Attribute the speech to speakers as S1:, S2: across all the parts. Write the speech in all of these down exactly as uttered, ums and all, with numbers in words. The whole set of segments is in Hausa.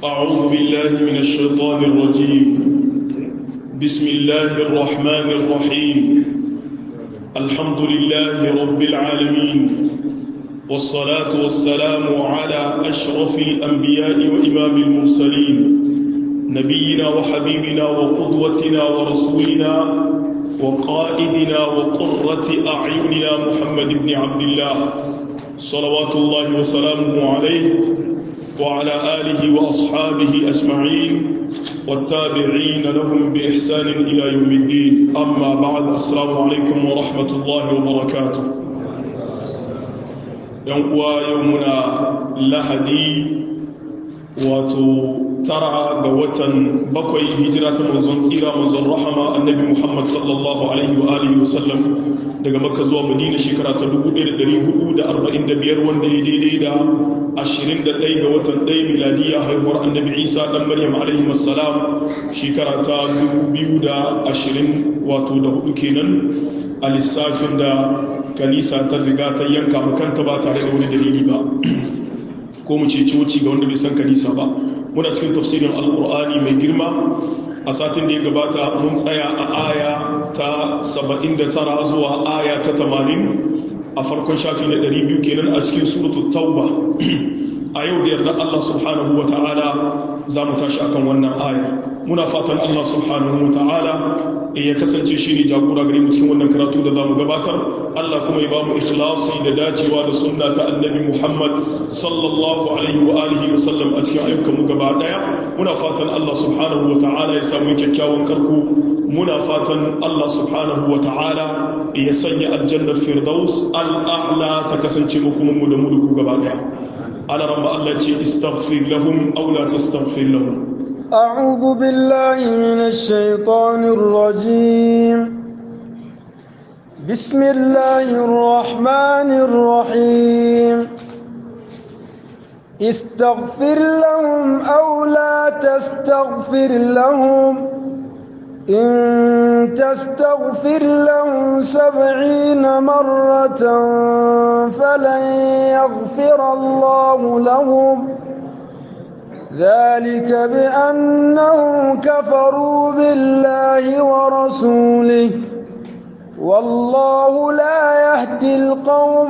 S1: أعوذ بالله من الشيطان الرجيم. بسم الله الرحمن الرحيم. الحمد لله رب العالمين، والصلاة والسلام على أشرف الأنبياء وإمام المرسلين، نبينا وحبيبنا وقدوتنا ورسولنا وقائدنا وقرة أعيننا محمد بن عبد الله صلوات الله وسلامه عليه وعلى آله وأصحابه أجمعين والتابعين لهم بإحسان إلى يوم الدين. أما بعد، السلام عليكم ورحمة الله وبركاته. يوم يومنا لهدي وترى قوة بقي هجرة منزون سيرة منزون رحمة النبي محمد صلى الله عليه وآله وسلم daga Makka zuwa Madina shekara ta dubu ɗaya da ɗari hudu da arba'in da biyar, wanda ya daidai da ashirin da ɗaya ga watan ɗaya miladiya haihuwar annabi Isa ɗan Maryam alaihi wassalam shekara ta dubu biyu da ashirin wato da hudu kenan a lissafin da kanisa ta riga ta yanka makanta ba tare da wani dalili ba, ko mu ce coci ga wanda bai san kanisa ba. Muna cikin tafsirin alkur'ani mai girma. A satin da ya gabata mun tsaya a aya ta saba'in da tara zuwa aya ta tamanin a farkon shafi na ɗari biyu kenan a cikin suratul tauba. A yau da yarda Allah subhanahu wa ta'ala za mu tashi akan wannan aya. Muna fatan Allah subhanahu wa ta'ala ya kasance shi ne jagora gare mu cikin wannan karatu da za mu gabatar. Allah kuma ya ba mu ikhlasi da dacewa da sunna ta annabi Muhammad sallallahu alaihi wa alihi wa sallam a cikin ayyukan mu gaba daya. Muna fatan Allah subhanahu wa ta'ala ya samu kyakkyawan karko. Muna fatan Allah subhanahu wa ta'ala ya sanya aljannar firdaus al'a'la ta kasance mu kuma mu da mu duku gaba daya. Ala ramba Allah ce istaghfir lahum aw la tastaghfir lahum.
S2: أعوذ بالله من الشيطان الرجيم. بسم الله الرحمن الرحيم. استغفر لهم أو لا تستغفر لهم إن تستغفر لهم سبعين مرة فلن يغفر الله لهم ذلك بأنهم كفروا بالله ورسوله والله لا يهدي القوم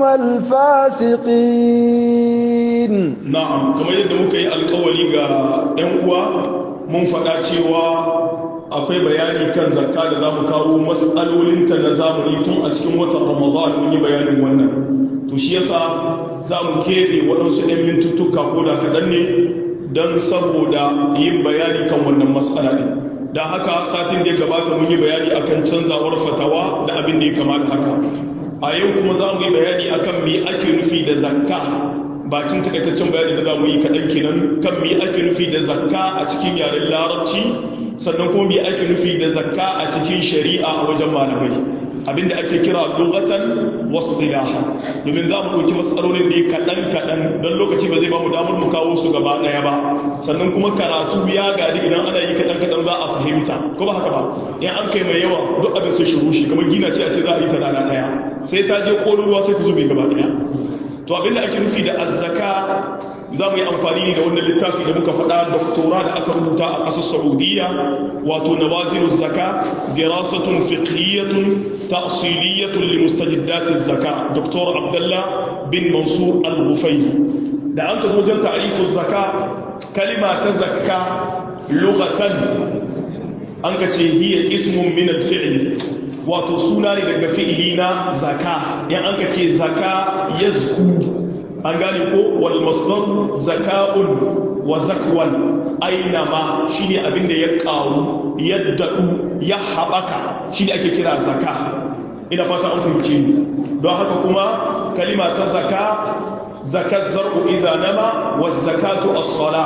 S2: الفاسقين.
S1: نعم، كما يدمك القولي أنوا mun faɗa cewa akwai bayani kan zakka da za mu kawo matsalolinta na zamani tun a cikin watan Ramadan mun yi bayanin wannan. To shi yasa za mu keɓe waɗansu ɗan mintuttuka ko da kaɗan ne don saboda yin bayani kan wannan matsala ɗin. Don haka satin da ya gabata mun yi bayani akan canzawar fatawa da abin da ya kama da haka. A yau kuma za mu yi bayani akan me ake nufi da zakka, bakin takaitaccen bayani da za mu yi kaɗan kenan kan me ake nufi da zakka a cikin yaren larabci, sannan kuma me ake nufi da zakka a cikin shari'a a wajen malamai, abinda ake kira lugatan wasu ilaha. Domin za mu ɗauki matsalolin da ya kaɗan kaɗan don lokaci ba zai ba mu damar mu kawo su gaba ɗaya ba, sannan kuma karatu ya gadi idan ana yi kaɗan kaɗan za a fahimta, ko ba haka ba. In an kai mai yawa duk abin sai shiru shi kamar gina ce a ce za a yi ta rana ɗaya, sai ta je ƙolin ruwa sai ta zube gaba ɗaya. To abinda ake nufi da azzaka za mu yi amfani ne da wannan littafi da muka faɗa doktora da aka rubuta a ƙasar Saudiya, wato nawazilu zaka dirasatun fiqhiyatun ta'siliyatun li mustajiddatiz zaka, Dr. Abdullah bin Mansur Al-Ghufayli. Da an ka zo wajen ta'rifuz zaka, kalima ta zakka lughatan an ka ce hiya ismun min al-fi'l, wato suna ne daga fi'ili na zaka. In an ka ce zaka yazku, an gane ko wal masdar zaka'un wa zakwan, aina ma shine abin da ya karu ya dadu ya habaka shine ake kira zaka. Ina fata an fahimce ni. Don haka kuma kalima ta zaka, zakat zar'u idha nama wa zakatu as-salah.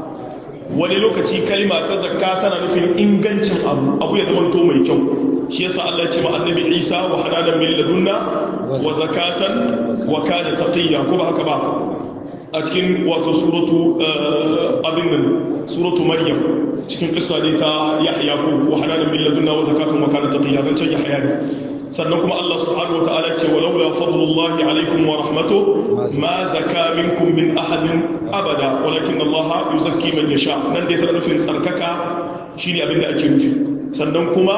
S1: Wani lokaci kalima ta zakka tana nufin ingancin abu, abu ya zama to mai kyau. Shi yasa Allah ya ce ma annabi Isa wa hananan min ladunna wa zakatan wa kana taqiyya, ko ba haka ba a cikin wato suratu abin nan suratu Maryam, cikin kissa ne ta Yahya ko wa hananan min ladunna wa zakatan wa kana taqiyya, dan can Yahya ne. sannan kuma Allah subhanahu wataala ce walaula fadlullahi alaikum wa rahmatuhu ma zaka minkum min ahadin abada walakin Allah yuzakki man yasha nan dai tana nufin tsarkaka shine abin da ake nufi sannan kuma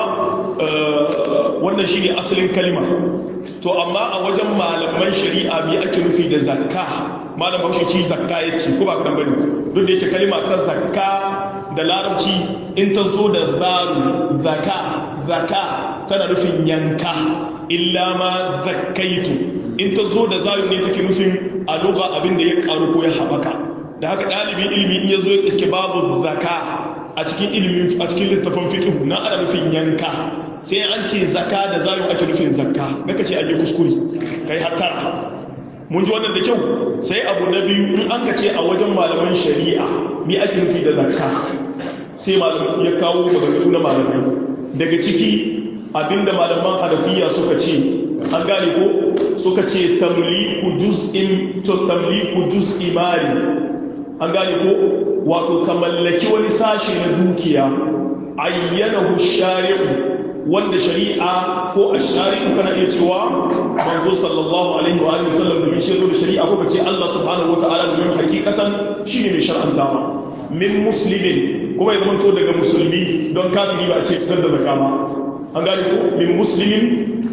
S1: wannan shine asalin kalima to amma a wajen malaman shari'a me ake nufi da zakka malam Bahaushe ki zakka yace ko ba ka dan bane duk da yake kalima ta zakka da larabci in ta zo da zaru zakka zakka tana nufin yanka illa ma zakkaitu in ta zo da zaru ne take nufin a lugha abin da ya karu ko ya habaka da haka dalibin ilimi in yazo ya iske babu zakka a cikin ilimin a cikin littafin fiqh na ana nufin yanka sai an ce zakka da zaru ake nufin zakka naka ce an yi kuskure kai hatta mun ji wannan da kyau sai abu na biyu in an ka ce a wajen malaman shari'a me ake nufi da zakka sai malamin ya kawo maganganu na malamai daga ciki abinda malaman hanafiya suka ce an gane ko suka ce tamliku juz'in to tamliku juz'i mali an gane ko wato ka mallaki wani sashe na dukiya ayyanahu shari'u wanda shari'a ko ash-shari'u kana iya cewa manzo sallallahu alaihi wa alihi wasallam da shi zo da shari'a ko kace Allah subhanahu wata'ala domin hakikatan shine mai shar'antawa min muslimin kuma ya zamanto daga musulmi don kafiri ba a ce fitar da zakka ba an gane ko min muslimin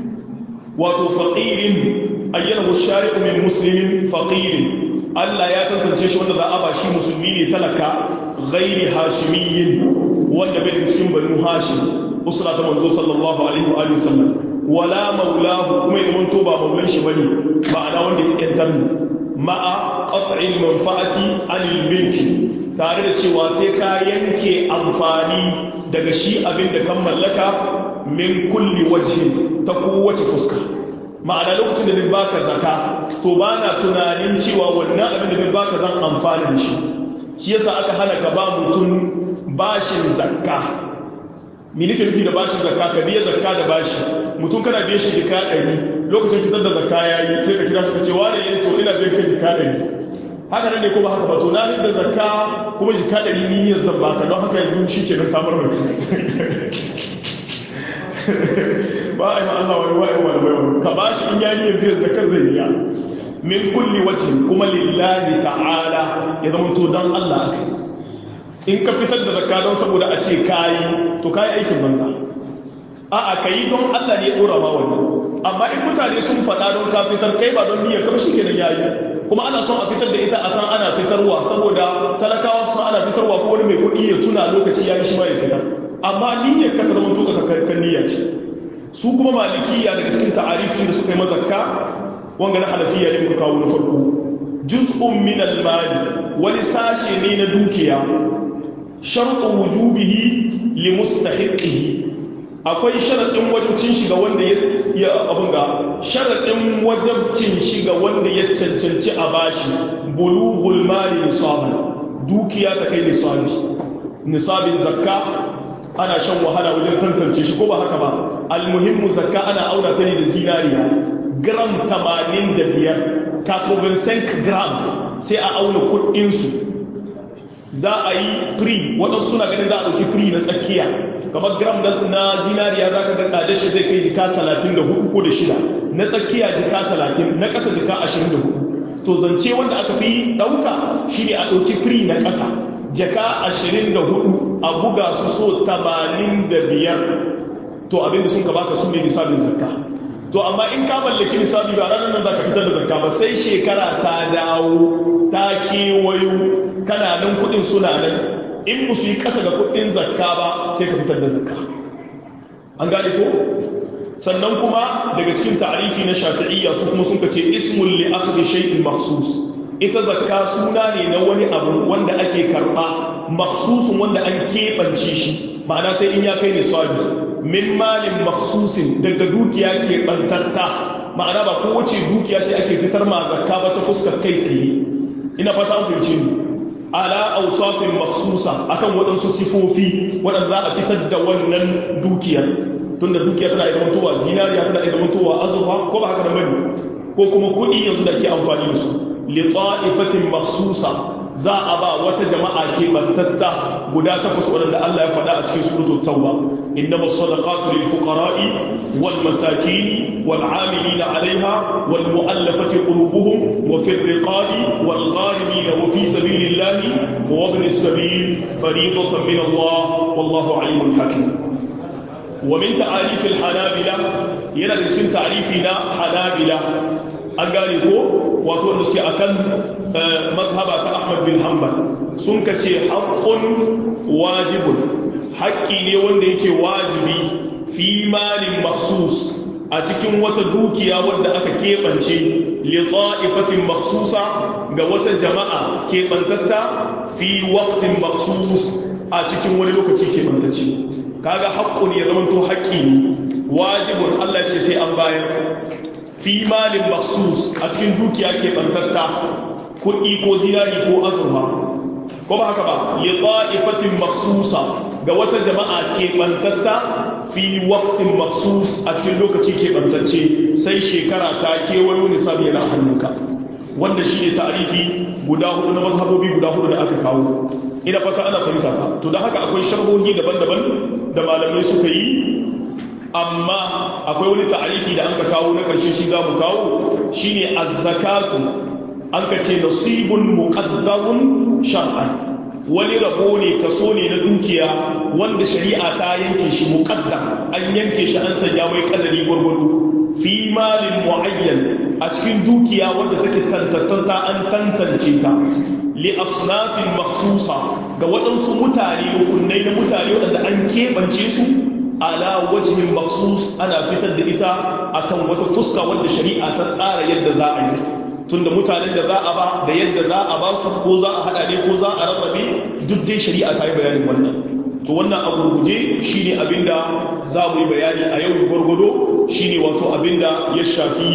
S1: wato faqirin ayyanahu ash-shari'u min muslimin faqirin Allah ya tantance shi wanda za a ba shi musulmi ne talaka ghairi hashimiyyin wanda bai cikin banu hashim usra ta manzo sallallahu alaihi wa alihi wasallam wala maulahu kuma idan mun toba maulan shi bane ma'ana wanda ya yantar ma'a qat'il manfa'ati anil milki tare da cewa sai ka yanke amfani daga shi abin da kan mallaka min kulli wajhin ta kowace fuska ma'ana lokacin da bin baka zaka to bana tunanin cewa wannan abin da bin baka zan amfana da shi shi yasa aka hana ka ba mutum bashin zakka mi nake nufi da bashin zakka ka biya zakka da bashi mutum kana biya shi jika ɗari lokacin fitar da zakka yayi sai ka kira shi ka ce wani yayi to ina biyan ka jika ɗari haka nan ne ko ba haka ba to na da zakka kuma jika ɗari ni niyyar zan baka don haka yanzu shi ke nan samar mai ba a yi ma Allah wani wa'in wani wani ka bashi in yayi yin biyan zakka zai biya min kulli wajhin kuma lillahi ta'ala ya zama to dan Allah in ka fitar da zakka don saboda a ce kayi to kayi aikin banza a'a kayi don Allah ne ya dora ma wannan amma in mutane sun faɗa don ka fitar kai ba don niyyar ka shi kenan yayi kuma ana son a fitar da ita a san ana fitarwa saboda talakawa su ana fitarwa ko wani mai kuɗi ya tuna lokaci yayi shi ma ya fitar amma niyyar ka ta zama to ka kan niyya ce su kuma malikiya daga cikin ta'arifin da suka yi mazakka wanga na hanafiya ne muka kawo na farko juz'un min al-mali wani sashe ne na dukiya sharɗu wujubihi li mustahiqihi akwai sharaɗin wajibcin shiga wanda ya abun ga sharaɗin wajibcin shiga wanda ya cancanci a bashi bulughul mali nisaban dukiya ta kai nisabi nisabin zakka ana shan wahala wajen tantance shi ko ba haka ba almuhimmu zakka ana auna ta ne da zinariya gram tamanin da biyar quatre-vingt-cinq gram sai a auna kuɗinsu za a yi free waɗansu suna ganin za a ɗauki free na tsakiya kamar gram na zinariya za ka ga tsadar shi zai kai jika talatin da hudu ko da shida na tsakiya jika talatin na ƙasa jika ashirin da hudu to zance wanda aka fi ɗauka shi ne a ɗauki free na ƙasa jaka ashirin da hudu a buga su so tamanin da biyar to abinda sun ka baka su ne nisabin zakka to amma in ka mallaki nisabi ba ranar nan za ka fitar da zakka ba sai shekara ta dawo ta kewayo kana nan kudin suna nan in musu yi kasa ga kudin zakka ba sai ka fitar da zakka an gane ko sannan kuma daga cikin ta'arifi na shafi'iyya su kuma sun kace ismul li akhdhi shay'in makhsus ita zakka suna ne na wani abu wanda ake karba makhsusun wanda an keɓance shi ma'ana sai in ya kai nisabi min malin makhsusin daga dukiya ke bantatta ma'ana ba kowace dukiya ce ake fitar ma zakka ba ta fuskar kai tsaye ina fata an fahimce ni ala awsafin makhsusa akan waɗansu sifofi waɗanda za a fitar da wannan dukiyar tunda dukiya tana iya zamantowa zinariya tana iya zamantowa azurfa ko ba haka da bane ko kuma kuɗi yanzu da ke amfani da su li ta'ifatin makhsusa za a ba wata jama'a ke bantatta guda takwas waɗanda Allah ya faɗa a cikin suratul tauba innama sadaqatu lil fuqara'i wal masakin wal 'amilina 'alayha wal mu'allafati qulubuhum wa fir riqabi wal gharimin wa fi sabilillahi wa ibn as-sabil fariidatan min Allah wallahu 'alimun hakim. wa min ta'arif al hanabila yana da cikin ta'rifi na hanabila an gane ko wato wanda suke akan mazhaba ta Ahmad bin Hanbal sun kace haqqun wajibun haƙƙi ne wanda yake wajibi fi malin makhsus a cikin wata dukiya wanda aka keɓance li ta'ifatin makhsusa ga wata jama'a keɓantatta fi waqtin makhsus a cikin wani lokaci keɓantacce kaga haqqun ya zama to haƙƙi ne wajibun Allah ce sai an bayar fi malin maksus a cikin dukiya ke bantatta kuɗi ko zinari ko azurfa ko ba haka ba li ta'ifatin maksusa ga wata jama'a ke bantatta fi waqtin maksus a cikin lokaci ke bantacce sai shekara ta kewayo nisabi yana hannunka wanda shi ne ta'arifi guda hudu na mazhabobi guda hudu da aka kawo ina fata ana fahimta ta to da haka akwai sharhohi daban-daban da malamai suka yi amma akwai wani ta'arifi da an ka kawo na ƙarshe shi za mu kawo shine az-zakatu an ka ce nasibun muqaddarun shar'an wani rabo ne kaso ne na dukiya wanda shari'a ta yanke shi muqaddar an yanke shi an sanya mai kadari gurgudu fi malin muayyan a cikin dukiya wanda take tantattanta an tantance ta li asnafin makhsusa ga waɗansu mutane rukunai na mutane waɗanda an keɓance su ala wajhin maksus ana fitar da ita akan wata fuska wanda shari'a ta tsara yadda za a yi tunda mutanen da za a ba da yadda za a ba su ko za a hada ne ko za a rarrabe duk dai shari'a ta yi bayanin wannan to wannan a gurguje shine abinda za mu yi bayani a yau gurgudo shine wato abinda ya shafi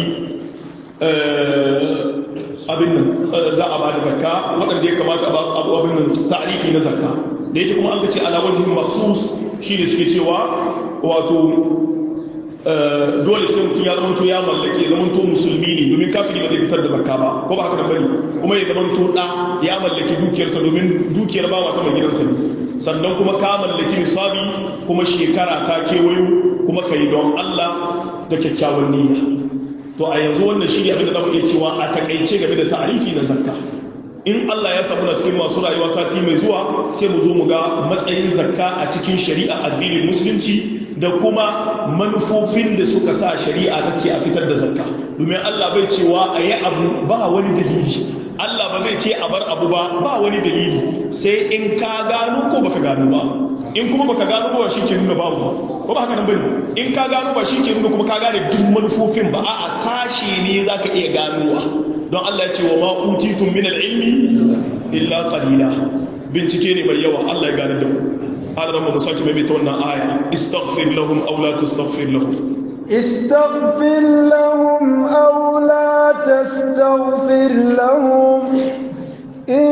S1: abin nan za a ba da zakka waɗanda ya kamata a ba abin nan ta'rifi na zakka da yake kuma an ka ce ala wajhin maksus shi ne suke cewa wato dole sai mutum ya zamanto ya mallake ya zamanto musulmi ne domin kafiri ba zai fitar da zakka ba ko ba haka nan bane kuma ya zamanto da ya mallaki dukiyarsa domin dukiyar bawa ta mai gidansa ne sannan kuma ka mallaki nisabi kuma shekara ta kewayo kuma kai don Allah da kyakkyawan niyya to a yanzu wannan shi ne abin da zamu iya cewa a takaice game da ta'arifi na zakka in Allah ya samu na cikin masu rayuwa sati mai zuwa sai mu zo mu ga matsayin zakka a cikin shari'a addinin musulunci da kuma manufofin da suka sa shari'a ta ce a fitar da zakka domin Allah bai cewa a yi abu ba wani dalili Allah ba zai ce a bar abu ba ba wani dalili sai in ka gano ko baka gano ba in kuma baka gano ba shi ke nuna babu ba ko ba haka nan bane in ka gano ba shi ke nuna kuma ka gane duk manufofin ba a'a sashe ne zaka iya ganowa don Allah ya ce wa ma utitum min al-ilmi illa qalila bincike ne mai yawa Allah ya gane da mu Allah mu saki mai ta wannan aya istaghfir lahum aw la tastaghfir lahum
S2: استغفر لهم أو لا تستغفر لهم إن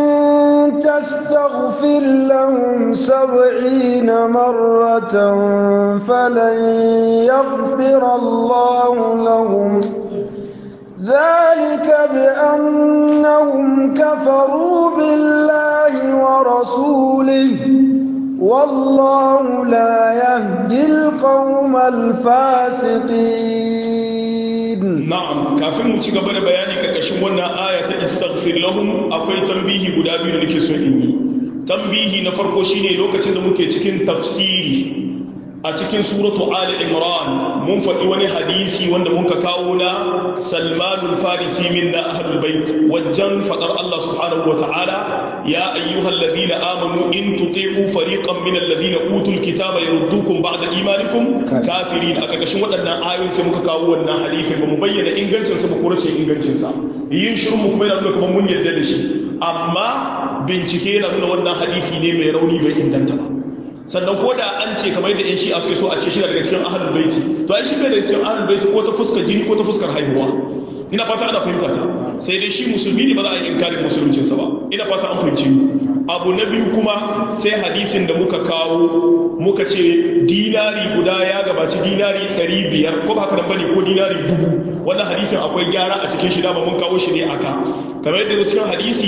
S2: تستغفر لهم سبعين مرة فلن يغفر الله لهم ذلك بأنهم كفروا بالله ورسوله والله لا يهدي القوم الفاسقين.
S1: نعم كافين mu ci gaba da bayani karkashin wannan aya ta istaghfir lahum akwai tambihi guda biyu da nake so in yi. Tambihi na farko shine lokacin da muke cikin tafsiri a cikin suratu Ali Imran mun faɗi wani hadisi wanda mun ka kawo na Salmanul Farisi minna ahlul bait wajen faɗar Allah subhanahu wata'ala ya ayyuhal ladina amanu in tuti'u fariqan min alladhina utul kitaba yaruddukum ba'da imanikum kafirin a ƙarƙashin waɗannan ayoyi sai muka kawo wannan hadisin ba mu bayyana ingancin sa ba ko rashin ingancin sa yin shirin mu kuma yana nuna kamar mun yarda da shi amma bincike yana nuna wannan hadisi ne mai rauni bai inganta ba sannan ko da an ce kamar yadda yan shi'a suke so a ce shi daga cikin ahlul baiti to ai shi bai daga cikin ahlul baiti ko ta fuskar jini ko ta fuskar haihuwa ina fata ana fahimta ta sai dai shi musulmi ne ba za a yi inkarin musuluncinsa ba ina fata an fahimci abu na biyu kuma sai hadisin da muka kawo muka ce dinari guda ya gabaci dinari ɗari biyar ko ba haka nan bane ko dinari dubu wannan hadisin akwai gyara a cikin shi da ba mun kawo shi ne aka kamar yadda cikin hadisi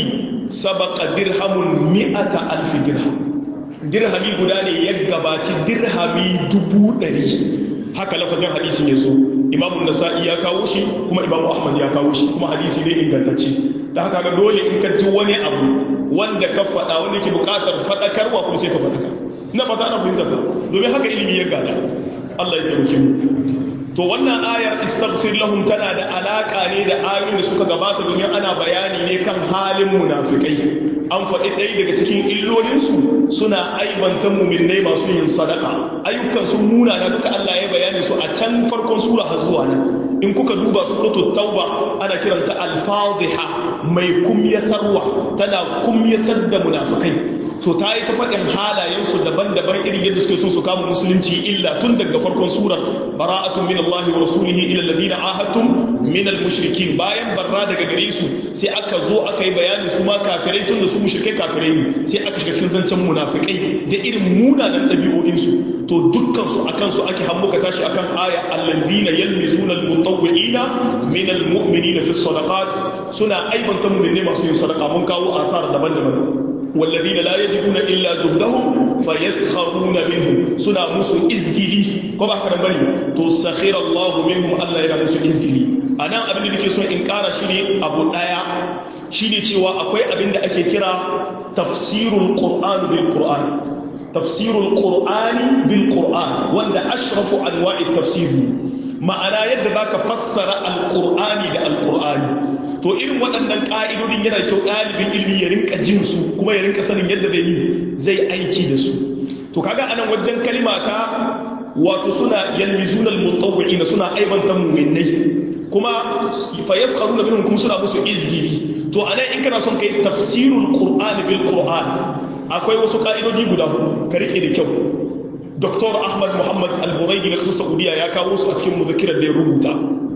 S1: sabaqa dirhamun mi'ata alf dirham dirhami guda ne ya gabaci dirhami dubu ɗari haka lafazin hadisin ya so imamu nasa'i ya kawo shi kuma imamu ahmad ya kawo shi kuma hadisi ne ingantacce da haka ga dole in ka ji wani abu wanda ka faɗa wanda ke buƙatar faɗakarwa kuma sai ka faɗaka ina fata ana fahimta ta domin haka ilimi ya gada Allah ya taimake mu to wannan ayar istaghfir lahum tana da alaka ne da ayoyin da suka gabata domin ana bayani ne kan halin munafikai an faɗi ɗaya daga cikin illolinsu suna aibanta muminai masu yin sadaka ayyukan sun muna na duka Allah ya bayani su a can farkon sura har zuwa nan in kuka duba suratul tauba ana kiranta al-fadhiha mai kumyatarwa tana kumyatar da munafikai so ta yi ta faɗin halayensu daban-daban irin yadda suke so su kama musulunci illa tun daga farkon surar bara'atun min Allah wa rasulihi ila alladhina ahadtum min al-mushrikin bayan barra daga gare su sai aka zo aka yi bayani su ma kafirai tun da su mushrikai kafirai ne sai aka shiga cikin zancen munafikai da irin munanan ɗabi'o'in su to dukkan su akan su ake hammuka tashi akan aya alladhina yalmizuna al-mutawwi'ina min al-mu'minina fi as-sadaqat suna aibanta mu'minai masu yin sadaqa mun kawo asar daban-daban والذين لا يجدون إلا جهدهم فيسخرون منهم سنا مسو إزجلي كما كان بني تسخر الله منهم ألا ينا مسو إزجلي أنا أبن لك سوى إنكار شيني أبو الآية شيني تيوى أكوي أبن أكي كرا تفسير القرآن بالقرآن تفسير القرآن بالقرآن وأن أشرف أنواع التفسير ma'ana yadda za ka fassara alƙur'ani da alƙur'ani to irin waɗannan ƙa'idodin yana kyau ɗalibin ilmi ya rinka jin su kuma ya rinka sanin yadda zai yi zai aiki da su to kaga anan wajen kalima ta wato suna yalmizuna almutawwi'ina suna aibanta mu'minai kuma fa yaskharuna minhum kuma suna musu izgiri to anan in kana son kai tafsirul qur'ani bil qur'an akwai wasu ƙa'idodi guda huɗu ka rike da kyau Doktor Ahmad Muhammad Al-Buraidi na ƙasar Saudiya ya kawo su a cikin muzakirar da ya rubuta.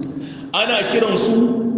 S1: Ana kiran su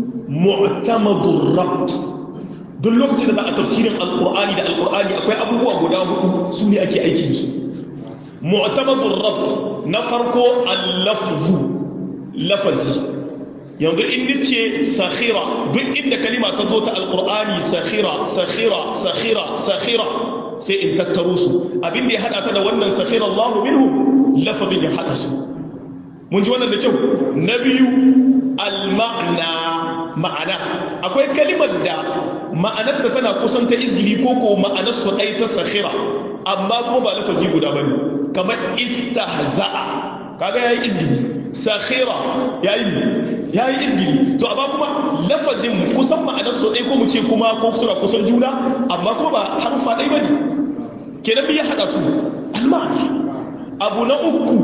S1: mu'tamadur rabt. Duk lokacin da za a tafsirin Al-Qur'ani da Al-Qur'ani akwai abubuwa guda hudu su ne ake aiki da su. Mu'tamadur rabt na farko al-lafzu lafazi. Yanzu in nace sakhira duk inda kalima ta zo ta Al-Qur'ani sakhira sakhira sakhira sakhira sai in tattaro su abin da ya hada ta da wannan safira Allahu minhu lafazin ya hada su mun ji wannan da kyau na biyu al-ma'na ma'ana akwai kalimar da ma'anar ta tana kusan ta izgili ko ko ma'anar su dai ta sakhira amma kuma ba lafazi guda bane kamar istahza'a kaga yayi izgili sakhira yayi yayi izgili to amma kuma lafazin kusan ma'anar su dai ko mu ce kuma ko suna kusan juna amma kuma ba harfa dai bane kenan ya hada su al-ma'na abu na uku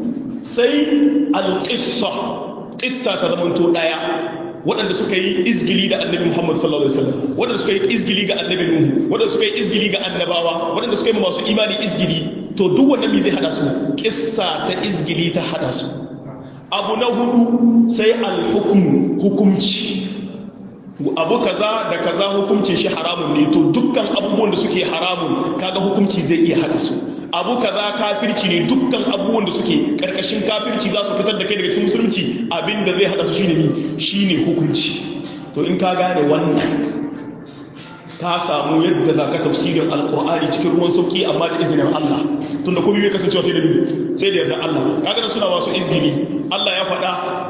S1: sai al-qissa qissa ta zamanto daya waɗanda suka yi izgili da annabi Muhammad sallallahu alaihi wasallam waɗanda suka yi izgili ga annabi Nuhu waɗanda suka yi izgili ga annabawa waɗanda suka yi masu imani izgili to duk wannan me zai hada su qissa ta izgili ta hada su abu na hudu sai al-hukm hukumci abu kaza da kaza hukuncin shi haramun ne to dukkan abubuwan da suke haramun kaga hukunci zai iya hada su abu kaza kafirci ne dukkan abubuwan da suke karkashin kafirci za su fitar da kai daga cikin musulunci abinda zai hada su shine ni shine hukunci to in ka gane wannan ka samu yadda za ka tafsirin alkur'ani cikin ruwan sauki amma da izinin Allah tunda komai bai kasancewa sai da ni sai da yarda Allah kaga suna wasu izgili Allah ya faɗa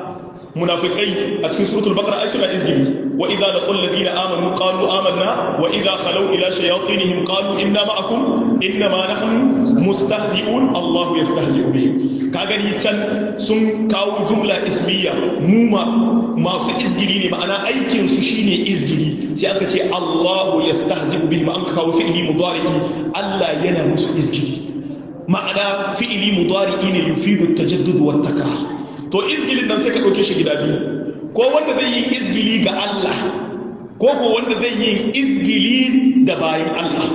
S1: munafikai a cikin suratul baqara ai suna izgili wa idza laqul ladina amanu qalu amanna wa idza khalu ila shayatinihim qalu inna ma'akum inna ma nahnu mustahzi'un Allah yastahzi'u bihim ka gani can sun kawo jumla ismiya mu ma masu izgili ne ma'ana aikin su shine izgili sai aka ce Allah yastahzi'u bihim an kawo fi'li mudari'i Allah yana musu izgili ma'ana fi'li mudari'i ne yufidu at-tajaddud wa at-takrar to izgilin nan sai ka ɗauke shi gida biyu ko wanda zai yi izgili ga Allah ko ko wanda zai yi izgili da bayan Allah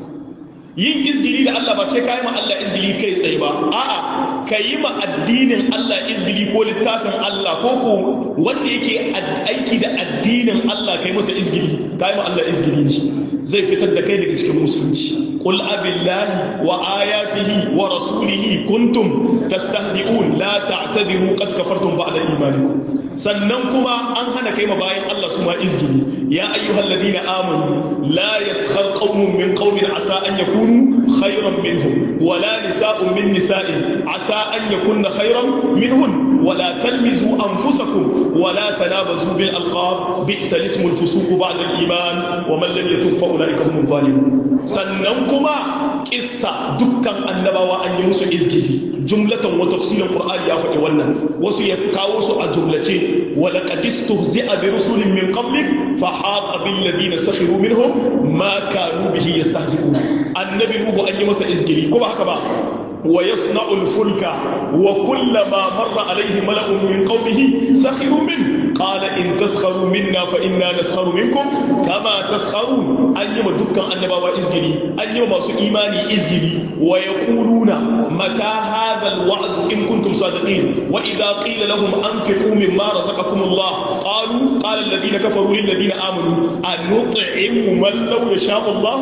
S1: yin izgili da Allah ba sai ka yi ma Allah izgili kai tsaye ba a'a ka yi ma addinin Allah izgili ko littafin Allah ko ko wanda yake aiki da addinin Allah kai masa izgili ka yi ma Allah izgili ne zai fitar da kai daga cikin musulunci qul abillahi wa ayatihi wa rasulihi kuntum tastahzi'un la ta'tadiru qad kafartum ba'da imanikum sannan kuma an hana kai ma bayan Allah su ma izgili ya ayyuhal ladina amanu la yaskhar qaumun min qaumin asa an yakunu khayran minhum wala nisa'un min nisa'in asa an yakunna khayran minhun wala talmizu anfusakum wala tanabazu bil alqab bi'sa ismul fusuq ba'da al iman wa man lam yatub fa ulaika humul zalimun. sannan kuma kissa dukkan annabawa an yi musu izgidi jumlatan wa tafsirin qur'ani ya faɗi wannan wasu ya kawo su a jumlace wa laqad istuhzi'a bi rusulin min qablik fa haqa bil ladina sakhiru minhum ma kanu bihi yastahzi'un. annabi nuhu an yi masa izgidi ko ba haka ba wa yasna'u al-fulka wa kullama marra alayhi mala'un min qawmihi sakhiru min qala in taskharu minna fa inna naskharu minkum kama taskharun. an yi ma dukkan annabawa izgidi an yi ma masu imani izgidi wa yaquluna mata hadha al-wa'd in kuntum sadiqin wa idha qila lahum anfiqu mimma razaqakum Allah qalu qala alladhina kafaru lil ladina amanu anut'imu man law yasha'u Allah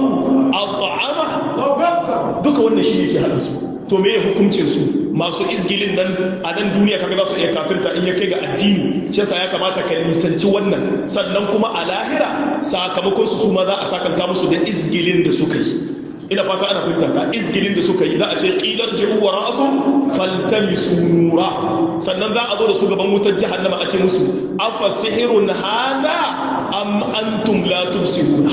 S1: at'ama. duka wannan shi yake hada su. to me hukuncin su masu izgilin nan a nan duniya kaga za su iya kafirta in ya kai ga addini shi yasa ya kamata ka nisanci wannan sannan kuma a lahira sakamakon su su ma za a sakanka musu da izgilin da suka yi. ina fata ana fahimta ka izgilin da suka yi za a ce qilar ji'u wara'akum faltamisu nura sannan za a zo da su gaban wutar jahannama a ce musu afa sihirun hada am antum la tubsiruna.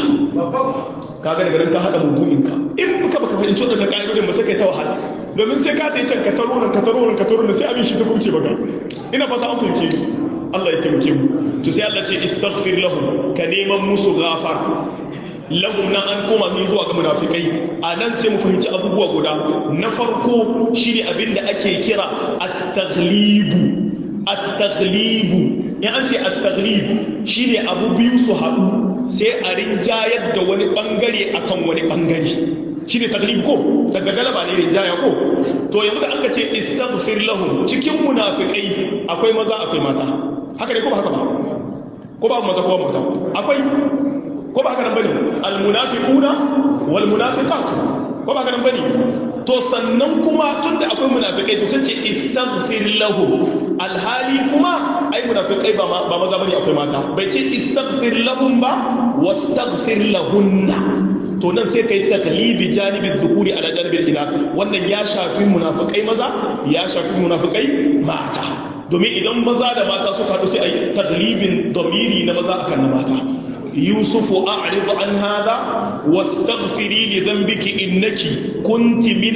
S1: kaga daga ka hada mudu'inka in baka baka fahimci wannan ka'idodin ba sai kai ta wahala domin sai ka tayi can ka taro nan ka taro nan ka taro nan sai abin shi ta kubce baka. ina fata an fahimce Allah ya taimake mu. to sai Allah ce istaghfir lahum ka neman musu ghafar lahum nan an koma ni zuwa ga munafikai a nan sai mu fahimci abubuwa guda na farko shine abinda ake kira at-taghlibu at-taghlibu ya an ce at-taghlibu shine abu biyu su haɗu sai a rinjayar da wani bangare akan wani bangare shine taglib ko daga galaba ne rinjaya ko. to yanzu da aka ce istaghfir lahum cikin munafikai akwai maza akwai mata haka ne ko ba haka ba ko ba maza ko ba mata akwai ko ba haka nan bane almunafiquna wal munafiqat ko ba haka nan bane. to sannan kuma tunda akwai munafikai to sun ce istaghfir lahum alhali kuma ai munafikai ba ba maza bane akwai mata bai ce istaghfir lahum ba wastaghfir lahunna. to nan sai kai taklibi janibin dhukuri ala janibin inath wannan ya shafi munafikai maza ya shafi munafikai mata domin idan maza da mata suka haɗu sai ai taklibin damiri na maza akan na mata. يوسف أعرض عن هذا واستغفري لذنبك إنك كنت من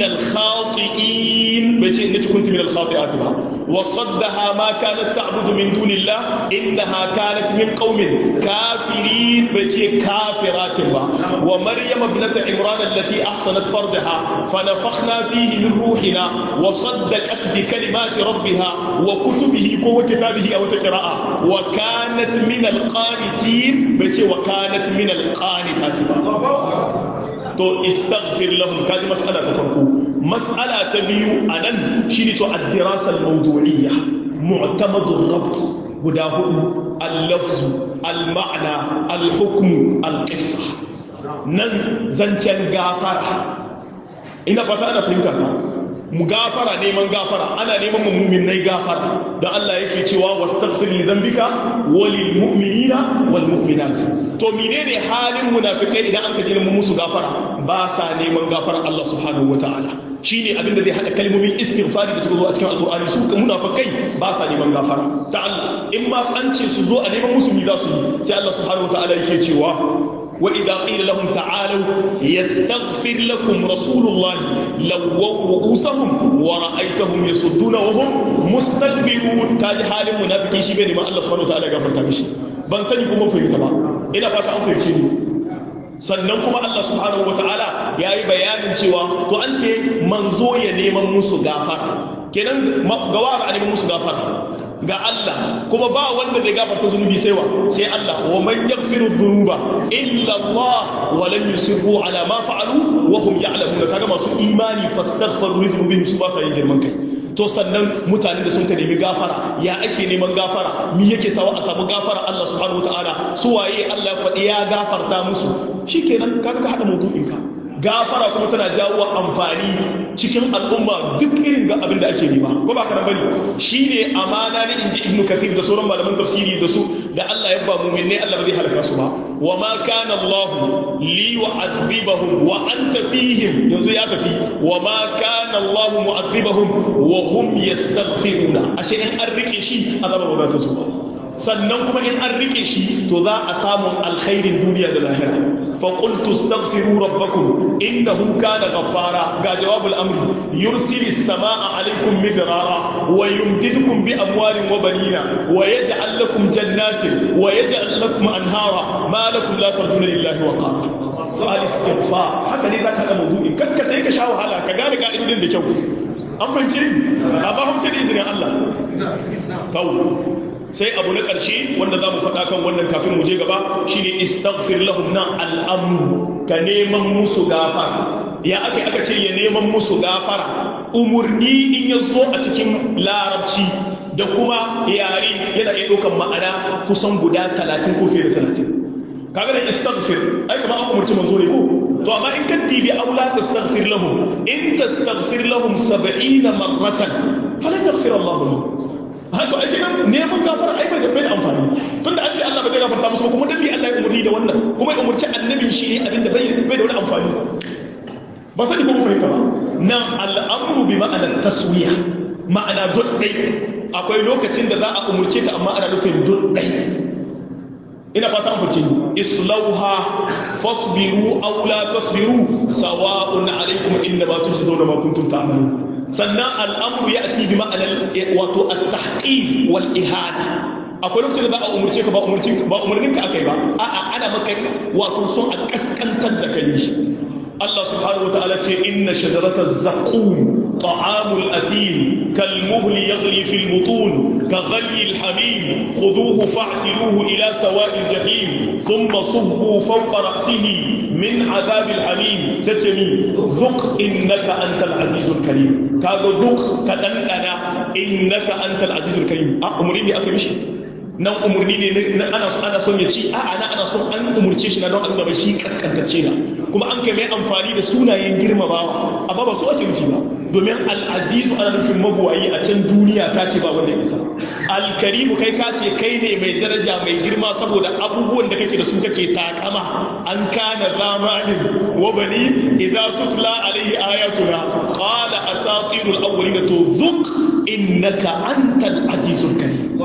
S1: الخاطئين بيتي إنك كنت من الخاطئات وصدها ما كانت تعبد من دون الله إنها كانت من قوم كافرين بيتي كافرات ومريم ابنة عمران التي أحصنت فرجها فنفخنا فيه من روحنا وصدقت بكلمات ربها وكتبه وكتابه أو تقراء وكانت من القانتين بيتي وكانت من القانتات. to istaghfir lahum kaji mas'ala ta farko. mas'ala ta biyu anan shine to ad-dirasa al-mawdu'iyya mu'tamad ar-rabt guda hudu al-lafz al-ma'na al-hukm al-qissa. nan zancen gafara ina fata ana fahimta ta mu gafara neman gafara ana neman mu'minai gafara don Allah yake cewa wastaghfir li dhanbika walil mu'minina wal mu'minat. to menene halin munafikai idan an kaje mu musu gafara ba sa neman gafara Allah subhanahu wataala shine abinda zai hada kalmomin istighfari da suka zo a cikin alqur'ani su munafikai ba sa neman gafara ta Allah in ma an ce su zo a neman musu mi za su yi sai Allah subhanahu wataala yake cewa وإذا قيل لهم تعالوا يستغفر لكم رسول الله لووا رؤوسهم ورأيتهم يصدون وهم مستكبرون كاجي حال منافقين شي بين ما الله سبحانه وتعالى غفرتا mishi ban sani kuma fahimta ba ina fata an fahimce ni. sannan kuma Allah subhanahu wataala yayi bayanin cewa to an ce manzo ya neman musu gafara kenan gawara a neman musu gafara ga Allah kuma ba wanda zai gafarta zunubi sai wa sai Allah wa man yaghfiru dhunuba illa Allah wa lam yusirru ala ma fa'alu wa hum ya'lamun kaga masu imani fastaghfiru li dhunubihim su ba sa yin girman kai. to sannan mutanen da sun ka nemi gafara ya ake neman gafara mi yake sawa a samu gafara Allah subhanahu wataala su waye Allah ya faɗi ya gafarta musu shikenan kaga ka hada maudu'in ka gafara kuma tana jawo amfani cikin al'umma duk irin ga abin da ake nema ko ba kana bari shine amana ne inji ibnu kathir da sauran malaman tafsiri da su da Allah ya ba mu'minai Allah ba zai halaka su ba wa ma kana Allah li yu'adhibahum wa anta fihim yanzu ya tafi wa ma kana Allah mu'adhibahum wa hum yastaghfiruna ashe in an rike shi azaba ba za ta zo ba sannan kuma in an rike shi to za a samu alkhairin duniya da lahira fa qultu astaghfiru rabbakum innahu kana ghaffara ga jawabul amri yursilis samaa alaykum midrara wa yumdidukum bi amwalin wa banina wa yaj'al lakum jannatin wa yaj'al lakum anhara ma lakum la tarjuna lillahi waqara al-istighfar haka ne zaka da mawdu'i kakka sai ka sha wahala ka gane ka'idodin da kyau an fahimce amma hum sai da izinin Allah kawo sai abu na ƙarshe wanda za mu faɗa kan wannan kafin mu je gaba shine istaghfir lahum na al'amru ka neman musu gafara ya aka aka ce ya neman musu gafara umurni in ya zo a cikin larabci da kuma yare yana iya ɗaukan ma'ana kusan guda talatin ko fiye da talatin kaga da istaghfir ai kamar an umarci manzo ne ko to amma in ka dibi aula tastaghfir lahum in tastaghfir lahum sab'ina marratan falan yaghfir Allah lahum haka ake nan neman gafara ai bai da bai da amfani tunda an ce Allah ba zai gafarta musu kuma dan bi Allah ya umurni da wannan kuma ya umurci annabi shi ne abinda bai bai da wani amfani ba sani ko mun fahimta ba nan al'amru bi ma'anar taswiya ma'ana duddai akwai lokacin da za a umurce ka amma ana nufin duddai ina fata an fice islauha fasbiru aw la tasbiru sawa'un alaykum inma tujzauna ma kuntum ta'malun sannan al'amuru ya ati bi ma'anar wato at-tahqir wal ihana akwai lokacin da za a umurce ka ba umarnin ka aka yi ba a'a ana maka wato son a kaskantar da kai Allah subhanahu wa ta'ala ce inna shajarata zaqqum ta'amul athim kal muhli yaghli fil butun ka ghali al hamim khuduhu fa'tiluhu ila sawa'il jahim thumma subbu fawqa ra'sihi min 'adhab al hamim tatami dhuq innaka antal azizul karim kaga dhuq ka dandana innaka antal azizul karim a umri ne aka mishi nan umurni ne ana ana son ya ci a ana ana son an umurce shi na don Allah ba shi kaskantacce na kuma an kai mai amfani da sunayen girmamawa amma ba su ake nufi ba domin al-azizu ana nufin mabuwayi a can duniya ka ce ba wanda ya isa al-karimu kai ka ce kai ne mai daraja mai girma saboda abubuwan da kake da su kake takama an kana zamanin wa bani idza tutla alaihi ayatuna qala asatirul awwalin to zuq innaka antal azizul karim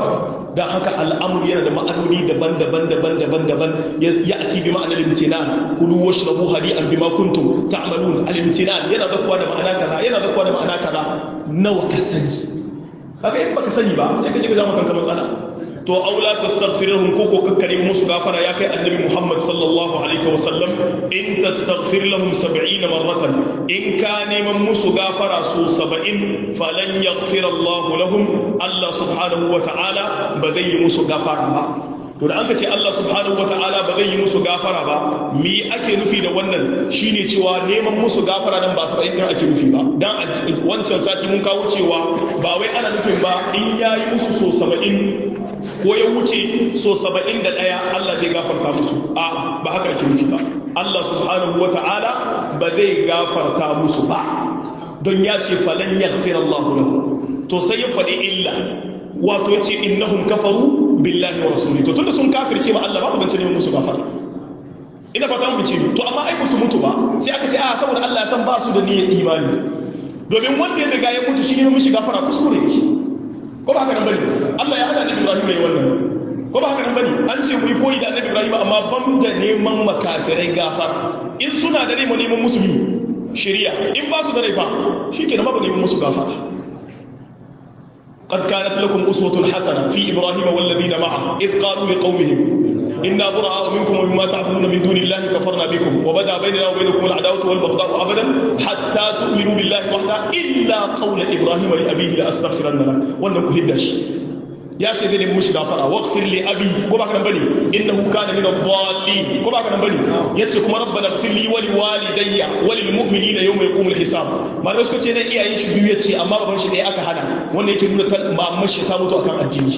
S1: da haka al'amur yana da ma'anoni daban-daban daban-daban daban ya ati bi ma'anar imtinan kulu washrabu hadi'an bima kuntum ta'malun al-imtinan yana zakwa da ma'ana kaza yana zakwa da ma'ana kaza nawa ka sani kaga in baka sani ba sai ka je ka zama kanka matsala to aula tastaghfiruhum ko ko kakkare musu gafara ya kai annabi Muhammad sallallahu alaihi wasallam in tastaghfir lahum sab'ina marratan in ka neman musu gafara su saba'in falan yaghfir Allah lahum Allah subhanahu wa ta'ala ba zai yi musu gafara ba to da aka ce Allah subhanahu wa ta'ala ba zai yi musu gafara ba me ake nufi da wannan shine cewa neman musu gafara dan ba saba'in din ake nufi ba dan wancan sati mun kawo cewa ba wai ana nufin ba in yayi musu so saba'in ko ya wuce so saba'in da ɗaya Allah zai gafarta musu a ba haka ake nufi ba Allah subhanahu wa ta'ala ba zai gafarta musu ba don ya ce falan yaghfir Allah lahu to sai ya faɗi illa wato ya ce innahum kafaru billahi wa rasuli to tunda sun kafirce ma Allah ba ku zance neman musu gafara ina fata mun fice to amma ai musu mutu ba sai aka ce a saboda Allah ya san ba su da niyyar imani domin wanda ya riga ya mutu shi ne mishi gafara kuskure ne ko ba haka nan bane Allah ya hada Annabi Ibrahim yayin wannan ko ba haka nan bane an ce mu yi koyi da Annabi Ibrahim amma ban da neman makafirai gafara in suna da rai mu neman musulmi shari'a in ba su da rai fa shikenan ba neman musu gafara قد كانت لكم أسوة حسنة في إبراهيم والذين معه إذ قالوا لقومهم إنا براء منكم ومما تعبدون من دون الله كفرنا بكم وبدا بيننا وبينكم العداوة والبغضاء أبدا حتى تؤمنوا بالله وحده إلا قول إبراهيم لأبيه لأستغفرن لك وأنك هدش يا سيدي مش غفرا واغفر لأبي كما كان بني إنه كان من الضالين كما كان بني يتكم ربنا اغفر لي ولوالدي وللمؤمنين يوم يقوم الحساب ما رسكو تينا إيه يشي بيو يتي أما بابا شي إيه أكا هنا وانا يكي نونا ما مشي تاموتو أكام الديني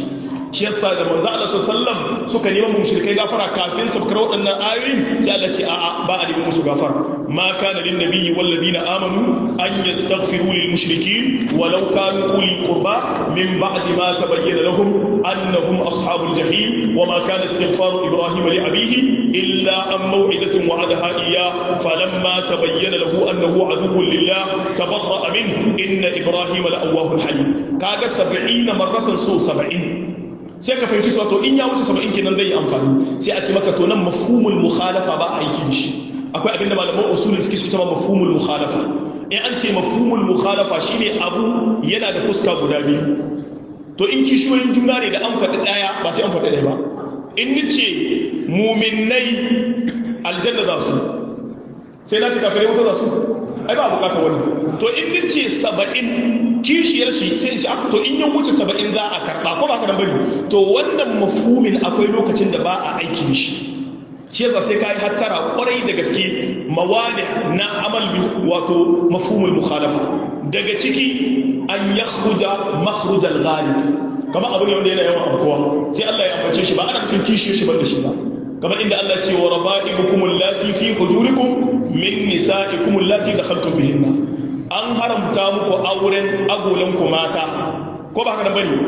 S1: shi yasa da manzo Allah sallallahu suka neman mushrikai gafara kafin su karɓa waɗannan ayoyin sai Allah ce a'a ba a neman musu gafara ma kana lin nabiyyi wal ladina amanu an yastaghfiru lil mushrikeen walau kanu uli qurba min ba'di ma tabayyana lahum annahum ashabul jahim wama kana istighfaru ibrahim li abihi illa an maw'idatin wa'adaha iyyah falamma tabayyana lahu annahu aduwwun lillah tabarra'a minhu inna ibrahim la'awwahun halim kaga sab'ina marratan so sab'in sai ka fahimci cewa to in ya wuce saba'in kenan zai yi amfani sai a ce maka to nan mafhumul mukhalafa ba a aiki da shi akwai abinda malaman usulul fiqh suke cewa mafhumul mukhalafa in an ce mafhumul mukhalafa shine abu yana da fuska guda biyu to in kishiyoyin juna ne da an faɗi ɗaya ba sai an faɗi ɗaya ba in nace mu'minnai aljanna za su sai na ce kafirai wuta za su ai ba bukatar wani to in nace saba'in kishiyar shi sai in ci to in yan wuce saba'in za a karɓa ko ba ka nan bane to wannan mafhumin akwai lokacin da ba a aiki da shi shi yasa sai kai hattara kwarai da gaske mawani na amal bi wato mafhumul mukhalafa daga ciki an yakhruja makhraj al-ghalib kamar abu ne wanda yana yawan abuwa sai Allah ya ambace shi ba ana nufin kishiyar shi ban da shi ba kamar inda Allah ce wa raba'ibukum allati fi hujurikum min nisa'ikum allati dakhaltum bihinna an haramta muku auren agolanku mata ko ba haka bane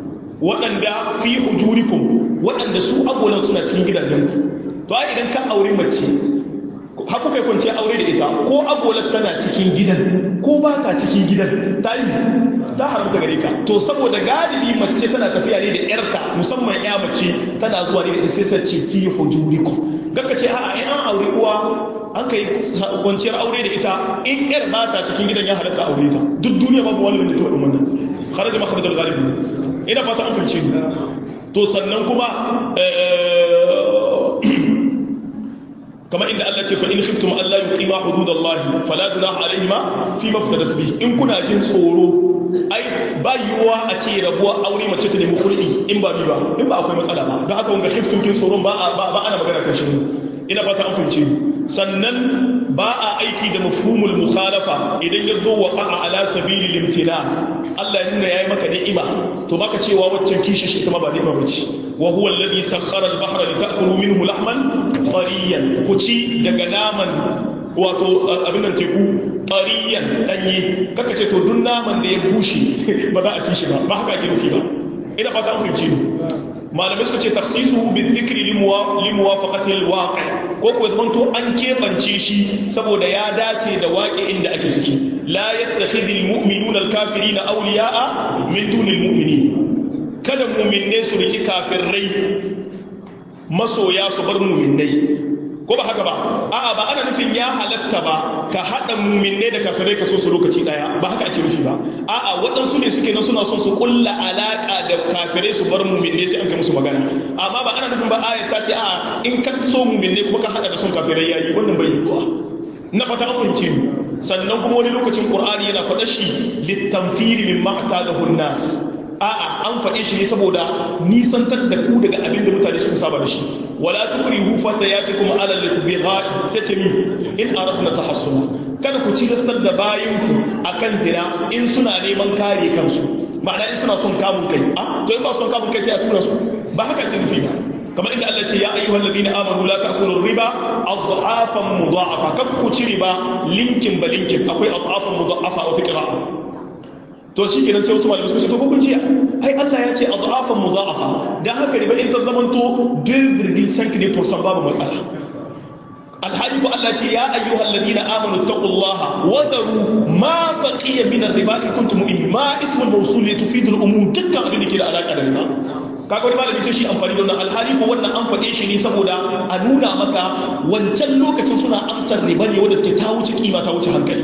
S1: waɗanda fi hujurikum waɗanda su agolan suna cikin gidajenku to ai idan ka aure mace haku kai kwance aure da ita ko agolan tana cikin gidan ko ba ta cikin gidan ta yi ta haramta gare ka to saboda galibi mace tana tafiya ne da yarka musamman ya mace tana zuwa ne da ita sai ta ce fi hujurikum gaka ce a'a in an aure uwa an kai kwanciyar aure da ita in yar ba ta cikin gidan ya halatta aure ta duk duniya babu wani wanda ta wadda wannan kharaja makharajal galibi ina fata an fahimce ni to sannan kuma kama inda Allah ce fa in khiftum alla yuqima hududallahi fala junaha alaihima fi maftadat bihi in kuna jin tsoro ai ba yiwuwa a ce rabuwa aure mace ta nemi kulli in ba bi ba in ba akwai matsala ba don haka wanga khiftum kin tsoron ba ba ana magana kan shi ina fata an fahimce sannan ba a aiki da mafhumul mukhalafa idan ya zo waqa ala sabili limtina Allah ya nuna yayi maka ni'ima to baka cewa waccan kishi shi ita ma ba ni'ima bace wa huwa alladhi sakhkhara al-bahra litakulu minhu lahman tariyan kuci daga naman wato abin nan teku tariyan danye kaka ce to duk naman da ya bushe ba za a ci shi ba ba haka ake nufi ba ina fata an fahimce malamai suka ce tafsisu bi dhikri limuwafaqati alwaqi ko ko zamanto an kebance shi saboda ya dace da waƙi inda ake ciki la yattakhidul mu'minuna alkafirina awliya'a min dunil mu'minin kada mu'minne su riki kafirai masoya su bar mu'minnai ko ba haka ba a'a ba ana nufin ya halatta ba ka hada mu'minne da kafirai ka so su lokaci daya ba haka ake nufi ba a'a waɗansu ne suke nan suna son su kulla alaka da kafirai su bar mu'minne sai an kai musu magana amma ba ana nufin ba ayat ta ce a'a in ka so mu'minne kuma ka hada da son kafirai yayi wannan bai yi ba na fata an fahimce ni sannan kuma wani lokacin qur'ani yana faɗa shi litanfiri mimma atadahu an-nas a'a an faɗe shi ne saboda nisantar da ku daga abin da mutane suka saba da shi wala tukrihu fatayatikum ala al-bigha'i satami in aradna tahassuna kada ku cilastar da bayinku akan zina in suna neman kare kansu ma'ana in suna son kamun kai a to in ba son kamun kai sai a tura su ba haka ce nufi ba kamar inda Allah ce ya ayyuhal ladina amanu la ta'kulu riba adhafan mudha'afa kab ku ci riba linkin ba linkin akwai adhafan mudha'afa wata qira'a to shi kenan sai wasu malamai suka ce to kun jiya ai Allah ya ce adhafan mudha'afa dan haka riba in ta zamanto two point five percent babu matsala alhali ko Allah ce ya ayyuhal ladina amanu taqullaha wa daru ma baqiya min ar-riba in kuntum mu'minin ma ismul mawsul li tufidu al-umum dukkan abin da ke da alaka da riba kaga wani malami sai shi amfani da wannan alhali ko wannan an faɗe shi ne saboda a nuna maka wancan lokacin suna amsar riba ne wanda take ta wuce kima ta wuce hankali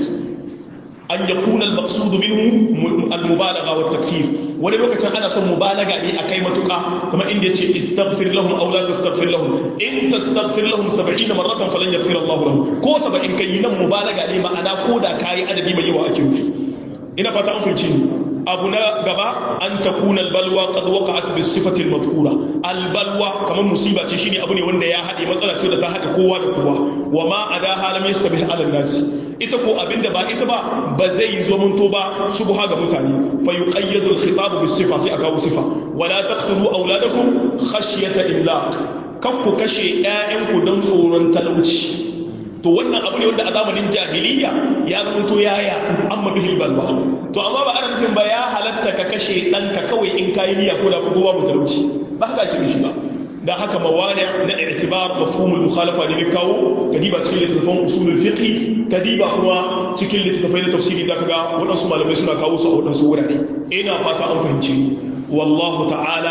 S1: an yakuna al-maqsud minhu al-mubalagha wa at-takfir wani lokacin ana son mubalaga ne akai matuka kuma inda yace istaghfir lahum aw la tastaghfir lahum in tastaghfir lahum sab'ina marratan falan yaghfir Allah lahum ko sab'in kai nan mubalaga ne ma'ana ko da kai adadi mai yawa ake nufi ina fata an kunci ni abu na gaba an takuna albalwa qad waqa'at bis sifati almadhkura albalwa kamar musiba ce shine abu ne wanda ya hade matsala ce da ta hade kowa da kowa wa ma adaha lam yastabih ala nasi ita ko abinda ba ita ba ba zai zo munto ba shubha ga mutane fa yuqayyadu alkhitab bis sifa sai aka sifa wala taqtulu auladakum khashyata imlaq kan ku kashe ƴaƴanku don tsoron talauci to wannan abu ne wanda a zamanin jahiliya ya zamanto yaya amma bihil balwa to amma ba ana nufin ba ya halatta ka kashe ɗanka kawai in kayi niyya ko da ko babu talauci ba haka ake mishi ba da haka mawani na i'tibar mafhumul mukhalafa ne kawo kadiba cikin littafin usulul fiqh kadiba kuma cikin littafai na tafsiri da kaga wadansu malamai suna kawo su a wadansu wurare ina fata an fahimci wallahu ta'ala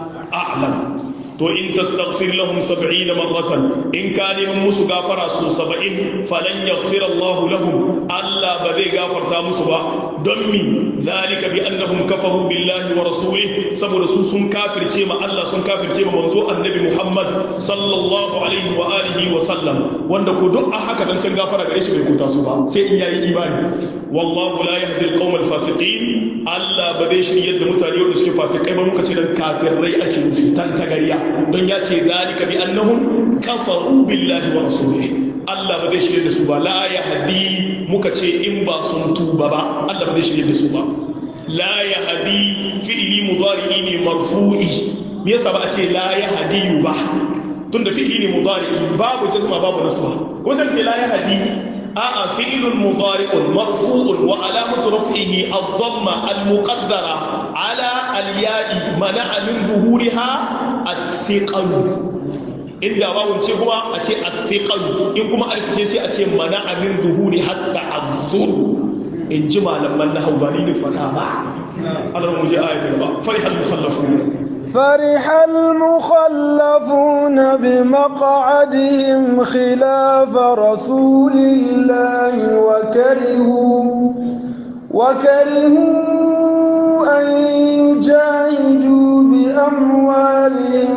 S1: a'lam to in tastaghfir lahum sab'ina marratan in ka neman musu gafara su saba'in falan yaghfir Allah lahum Allah ba zai gafarta musu ba don mi zalika bi annahum kafaru billahi wa rasulihi saboda su sun kafirce ma Allah sun kafirce ma manzo annabi Muhammad sallallahu alaihi wa alihi wa sallam wanda ko duk a haka dan can gafara gare shi bai kuta su ba sai in yayi imani wallahu la yahdi al-qawm al-fasiqin Allah ba zai shiryar da mutane wanda suke fasikai ba muka ce dan kafirai ake nufi tan tagariya don ya ce zalika bi annahum kafaru billahi wa rasulihi Allah ba zai shirye da su ba la yahdi muka ce in ba sun tuba ba Allah ba zai shirye da su ba la yahdi fi'li mudari ne marfu'i me yasa ba a ce la yahdi ba tunda fi'li ne mudari babu jazma babu nasba ko sai ce la yahdi a'a fi'lun mudari'un marfu'un wa alamatu raf'ihi ad-damma al-muqaddara ala al-ya'i mana'a min zuhuriha athiqalu inda wawun ce kuma a ce athiqalu in kuma alif ce sai a ce mana amin zuhuri hatta azzur in ji malaman nahwu ba ni ne fada ba Allah mu je ayatul ba farihal mukhallafun
S2: فرح المخلفون بمقعدهم خلاف رسول الله وكرهوا وكرهوا أن يجاهدوا بأموالهم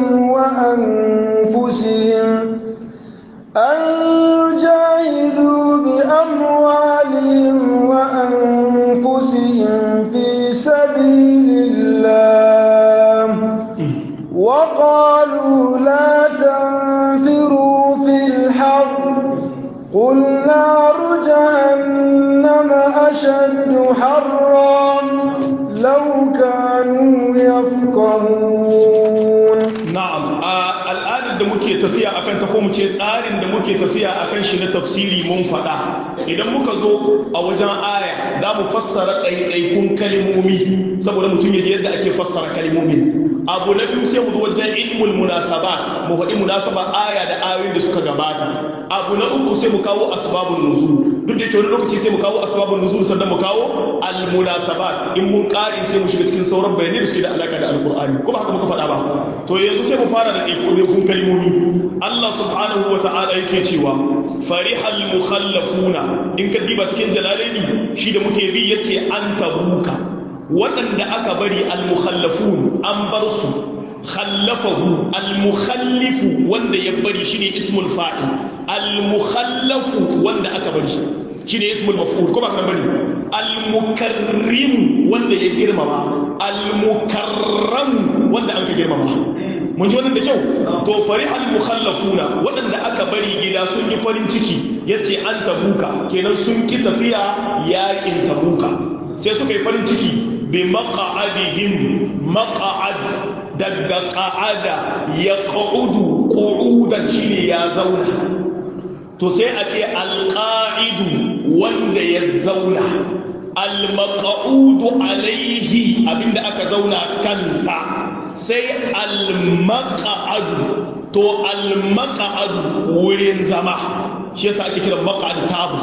S2: وأنفسهم أن يجاهدوا بأموالهم وأنفسهم في سبيل الله وقالوا لا تنفروا في الحر قل نار جهنم أشد حرا لو كانوا يفقهون
S1: نعم al'adar da muke tafiya akan ta ko mu ce tsarin da muke tafiya akan shi na tafsiri mun faɗa idan muka zo a wajen aya za mu fassara ɗaiɗaikun kalmomi saboda mutum ya ji yadda ake fassara kalmomin abu na biyu sai mu zo wajen ilmul munasabat mu faɗi munasabar aya da ayoyin da suka gabata abu na uku sai mu kawo asbabun nuzul duk da wani lokaci sai mu kawo asbabun nuzul sannan mu kawo al munasabat in mun ƙari sai mu shiga cikin sauran bayanai da suke da alaka da alqur'ani kuma haka muka faɗa ba to yanzu sai mu fara da ɗaiɗaikun kalmomi Allah subhanahu wa ta'ala yake cewa farihal mukhallafuna in ka diba cikin jalalaini shi da muke bi yace an tabuka waɗanda aka bari al-mukhallafun an bar su khallafahu al-mukhallifu wanda ya bari shine ismul fa'il al-mukhallafu wanda aka bari shine ismul maf'ul kuma kan bari al-mukarrim wanda ya girmama al-mukarram wanda an ka girmama mun ji wannan da kyau to farihal mukhallafuna waɗanda aka bari gida sun yi farin ciki yace an tabuka kenan sun ki tafiya yaƙin tabuka sai suka yi farin ciki bi maq'adihim maq'ad daga qa'ada yaq'udu qu'udan shine ya zauna to sai a ce alqa'idu wanda ya zauna almaq'udu alaihi abinda aka zauna kansa sai almaq'adu to almaq'adu wurin zama shi yasa ake kira maq'ad tabu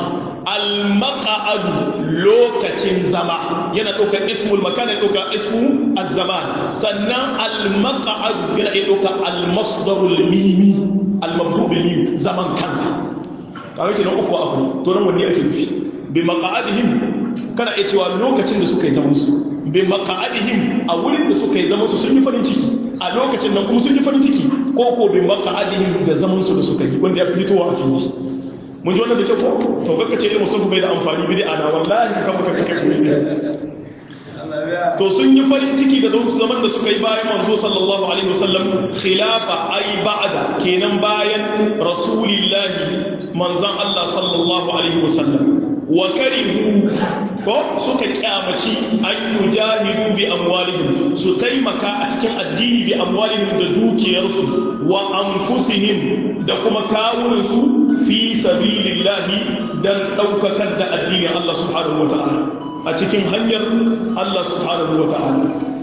S1: almaq'adu lokacin zama yana ɗaukar ismul makan yana ɗaukar ismu az-zaman sannan almaq'adu yana ɗaukar almasdarul mimi almabdu bil mim zaman kansa kawai kenan uku abu to nan wanne ake nufi bi maq'adihim kana iya cewa lokacin da suka yi zaman su bi maq'adihim a wurin da suka yi zaman su sun yi farin ciki a lokacin nan kuma sun yi farin ciki ko ko bi maq'adihim da zaman su da suka yi wanda ya fi fitowa a fili mun ji wannan da kyau to kakka ce ilmu sun bai da amfani bid'a na wallahi kan baka kake ne to sun yi farin ciki da don zaman da suka yi bayan manzo sallallahu alaihi wasallam khilafa ai ba'da kenan bayan rasulillahi manzon Allah sallallahu alaihi wasallam wa karihu ko suka kyamaci an yujahidu bi amwalihim su taimaka a cikin addini bi amwalihim da dukiyarsu wa anfusihim da kuma kawunansu fi sabilillahi dan daukakar da addinin Allah subhanahu wataala a cikin hanyar Allah subhanahu wataala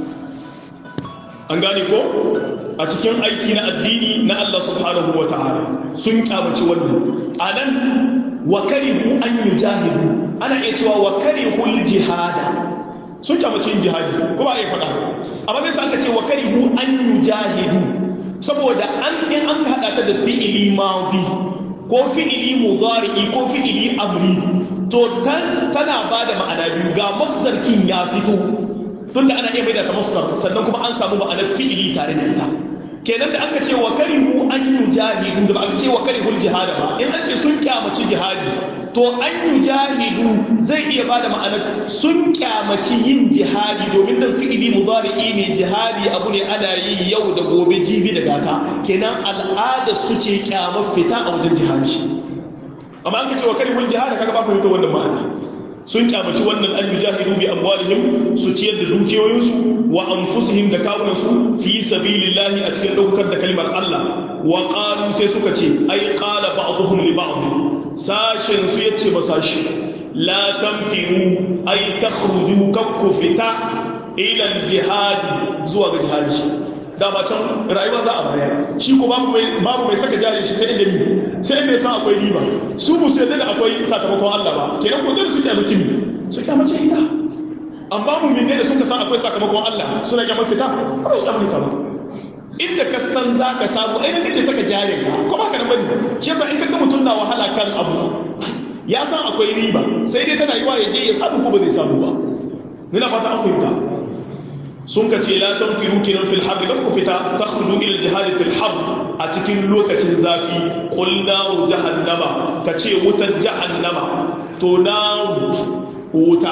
S1: an gane ko a cikin aiki na addini na Allah subhanahu wataala sun kyamaci wannan anan wa karihu an yujahidu ana iya cewa wa karihul jihada sun kyamace yin jihadi kuma a yi faɗa amma nisa aka ce wa karihu an yujahidu saboda an in an haɗa ta da fi'ili madi ko fi'ili mudari'i ko fi'ili amri to tana ba da ma'ana biyu ga masdar kin ya fito tunda ana iya maida ta masdar sannan kuma an samu ma'anar fi'ili tare da ita kenan da aka ce wa karihu an yujahidu da ba aka ce wa karihul jihada ba in an ce sun kyamaci jihadi to an yujahidu zai iya bada ma'anar sun kyamaci yin jihadi domin nan fi'ili mudari'i ne jihadi abu ne ana yi yau da gobe jibi da gata kenan al'ada su ce kyamar fita a wajen jihadi amma an ka ce wa karihul jihada kaga ba fahimta wannan ma'ana sun kyamaci wannan an yujahidu bi amwalihim su ciyar da dukiyoyinsu wa anfusihim da kawunansu fi sabilillahi a cikin daukar da kalmar Allah wa qalu sai suka ce ai qala ba'dhum li ba'd sashin su yace ba sashi la tanfiru ai takhruju kakku fita ila jihad zuwa ga jihadi da ba can rayuwa za a bayar shi ko babu mai babu mai saka jari shi sai inda ni sai inda yasa akwai riba su bu su yadda da akwai sakamakon Allah ba kenan ko dole su ta mutum su ta mace ita amma mu'min ne da suka san akwai sakamakon Allah suna kyamar fita ba su kyamar fita ba inda ka san za ka samu ai kake saka jarin ka ko ba ka nan bane shi yasa in ka ga mutum na wahala kan abu ya san akwai riba sai dai tana yiwa ya je ya samu ko ba zai samu ba ina fata an fahimta sun ka ce la tanfiru kinan fil harb dan ku fita takhruju ila jihad fil harb a cikin lokacin zafi qul naru jahannama ka ce wutar jahannama to naru wuta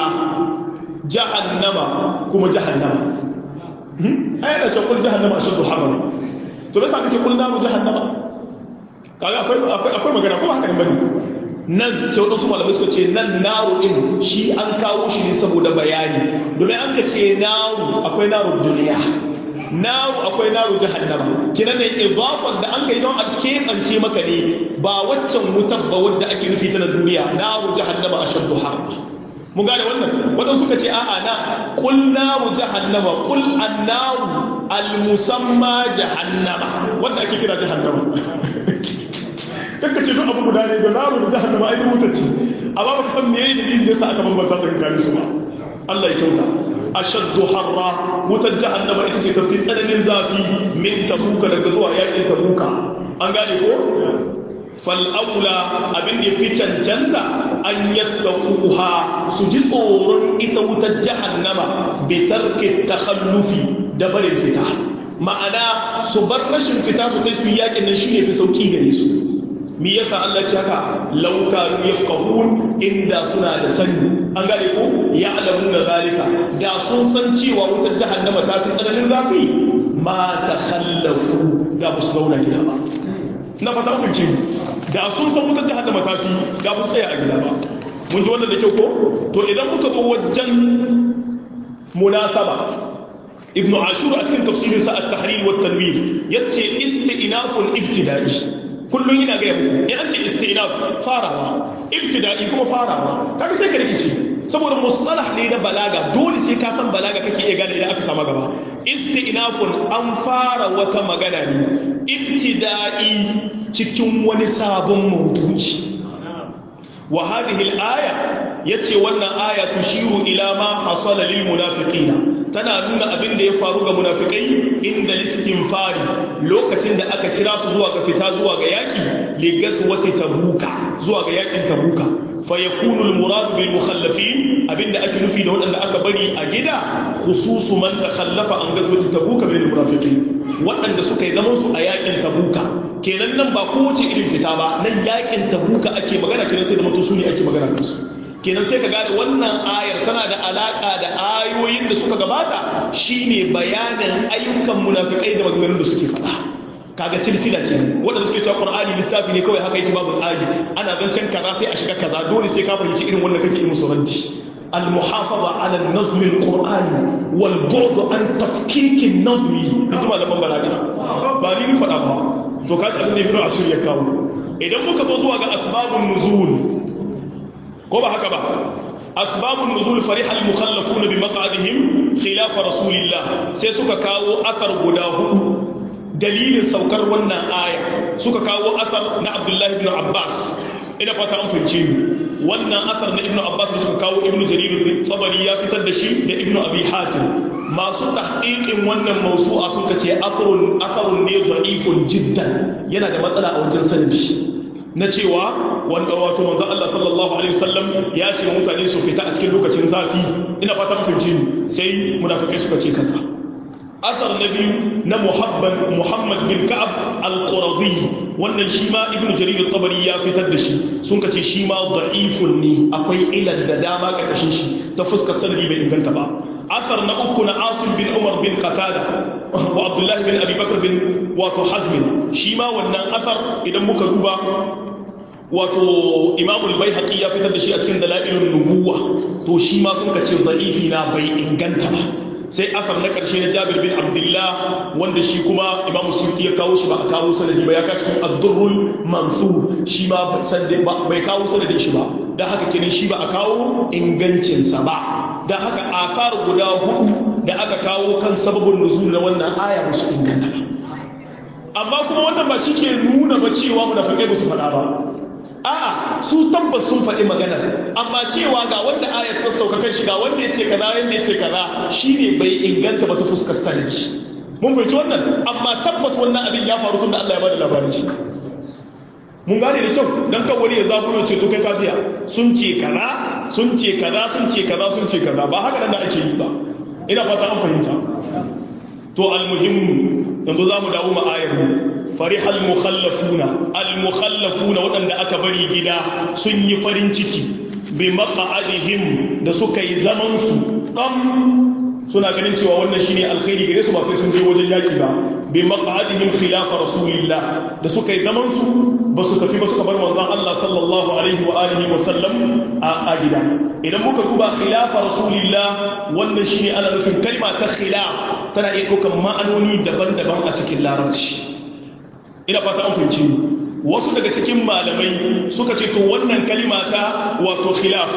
S1: jahannama kuma jahannama ai da ce qul jahannama ashaddu harra to bai sa ka ce qul naru jahannama kaga akwai akwai magana ko haka ne bane nan sai wadansu malamai suka ce nan naru din shi an kawo shi ne saboda bayani domin an ka ce naru akwai naru duniya naru akwai naru jahannama kinan ne idafan da an kai don a keɓance maka ne ba waccan wutar ba wadda ake nufi ta na duniya naru jahannama ashaddu harb mun gane wannan wadansu suka ce a'a na qul naru jahannama qul an-naru al-musamma jahannama wanda ake kira jahannama kanka ce duk abu guda ne da naru da jahannama ai wuta ce amma baka san me yayin da yasa aka bambanta tsakanin su ba Allah ya kyauta ashaddu harra wutar jahannama ita ce tafi tsananin zafi min tabuka daga zuwa yakin tabuka an gane ko fal aula abin da fi cancanta an yattaquha su ji tsoron ita wutar jahannama bi tarki takhallufi da barin fita ma'ana su bar rashin fita su tai su yakin nan shine fi sauki gare su mi yasa Allah ce haka law kanu yafqahun inda suna da sani an gane ko ya'lamuna zalika da sun san cewa wutar jahannama ta fi tsananin zafi ma takhallafu da ba su zauna gida ba na fata ku ce da sun san wutar jahannama ta fi da ba su tsaya a gida ba mun ji wannan da kyau ko to idan muka zo wajen munasaba ibnu ashur a cikin tafsirinsa at-tahrir wa at-tanwir yace istinaful ibtida'i kullum yana ga yabo in an ce istinaf farawa ibtida'i kuma farawa kaga sai ka rikice saboda mustalah ne na balaga dole sai ka san balaga kake iya gane idan aka samu gaba istinafun an fara wata magana ne ibtida'i cikin wani sabon mawdu'i wa hadhihi al-aya yace wannan aya tushiru ila ma hasala lil munafiqina tana nuna abin da ya faru ga munafikai inda listin fari lokacin da aka kira su zuwa ga fita zuwa ga yaki ligas wata tabuka zuwa ga yakin tabuka fa yakunu al murad bil mukhallafin abinda ake nufi da waɗanda aka bari a gida khususu man takhallafa an gazwati tabuka bil munafiqin waɗanda suka yi zaman su a yakin tabuka kenan nan ba kowace irin fita ba nan yakin tabuka ake magana kenan sai da mutum su ne ake magana kansu kenan sai ka gane wannan ayar tana da alaka da ayoyin da suka gabata shine bayanin ayyukan munafikai da maganganun da suke faɗa kaga silsila kenan wanda suke cewa Qur'ani littafi ne kawai haka yake babu tsari ana zancen kaza sai a shiga kaza dole sai ka fahimci irin wannan kake yi musu raddi المحافظة على النظم القرآني والبعد عن تفكيك النظم إنتما لما بلاغا بالي فدا با to kaji abin da Ibn Ashur ya kawo idan muka zo zuwa ga asbabun nuzul ko ba haka ba asbabun nuzul fariha al-mukhallafun bi maq'adihim khilaf rasulillah sai suka kawo athar guda hudu dalilin saukar wannan aya suka kawo athar na Abdullah ibn Abbas ina fata an fahimce ni wannan asar na ibnu abbas da suka kawo ibnu jarir bin tabari ya fitar da shi da ibnu abi hatim masu tahqiqin wannan mawsu'a suka ce asrun asarun ne da'ifun jiddan yana da matsala a wajen sanadi na cewa wanda wato manzo Allah sallallahu alaihi wasallam ya ce mutane su fita a cikin lokacin zafi ina fata an fahimce ni sai munafikai suka ce kaza asar na biyu na muhammad bin ka'ab al-qurazi wannan shi ma ibnu jarir al-tabari ya fitar da shi sun kace shi ma da'ifun ne akwai ilal da dama karkashin shi ta fuskar sanadi bai inganta ba asar na uku na asim bin umar bin qatada wa abdullah bin abi bakr bin wato hazm shi ma wannan asar idan muka duba wato imam al-baihaqi ya fitar da shi a cikin dalailun nubuwa to shi ma sun kace da'ifi na bai inganta ba sai asar na ƙarshe na jabir bin abdullah wanda shi kuma imamu suyuti ya kawo shi ba a kawo sanadi ba ya kashi cikin addurrul mansur shi ma bai kawo sanadin shi ba don haka kenan shi ba a kawo ingancinsa ba don haka asar guda hudu da aka kawo kan sababin nuzul na wannan aya ba su inganta ba amma kuma wannan ba shi ke nuna ba cewa munafikai ba su faɗa ba a'a su tabbas sun faɗi maganar amma cewa ga wanda ayat ta sauka kan shi ga wanda ya ce kaza yanda ya ce kaza shine bai inganta ba ta fuskar sanadi mun fahimci wannan amma tabbas wannan abin ya faru tun da Allah ya bada labarin shi mun gane da kyau dan kan wani ya zafi ya ce to kai ka jiya sun ce kaza sun ce kaza sun ce kaza sun ce kaza ba haka nan da ake yi ba ina fata an fahimta to almuhimmu yanzu za mu dawo ma ayar mu فرح المخلفون المخلفون waɗanda aka bari gida sun yi farin ciki bi maq'adihim da suka yi zaman su dan suna ganin cewa wannan shine alkhairi gare su ba sai sun je wajen yaki ba bi maq'adihim khilaf rasulillah da suka yi zaman su ba su tafi ba suka bar manzon Allah sallallahu alaihi wa alihi wa sallam a gida idan muka duba khilaf rasulillah wannan shine ana nufin kalma ta khilaf tana iya ɗaukar ma'anoni daban-daban a cikin larabci ina fata an fahimci wasu daga cikin malamai suka ce to wannan kalima ta wato khilaf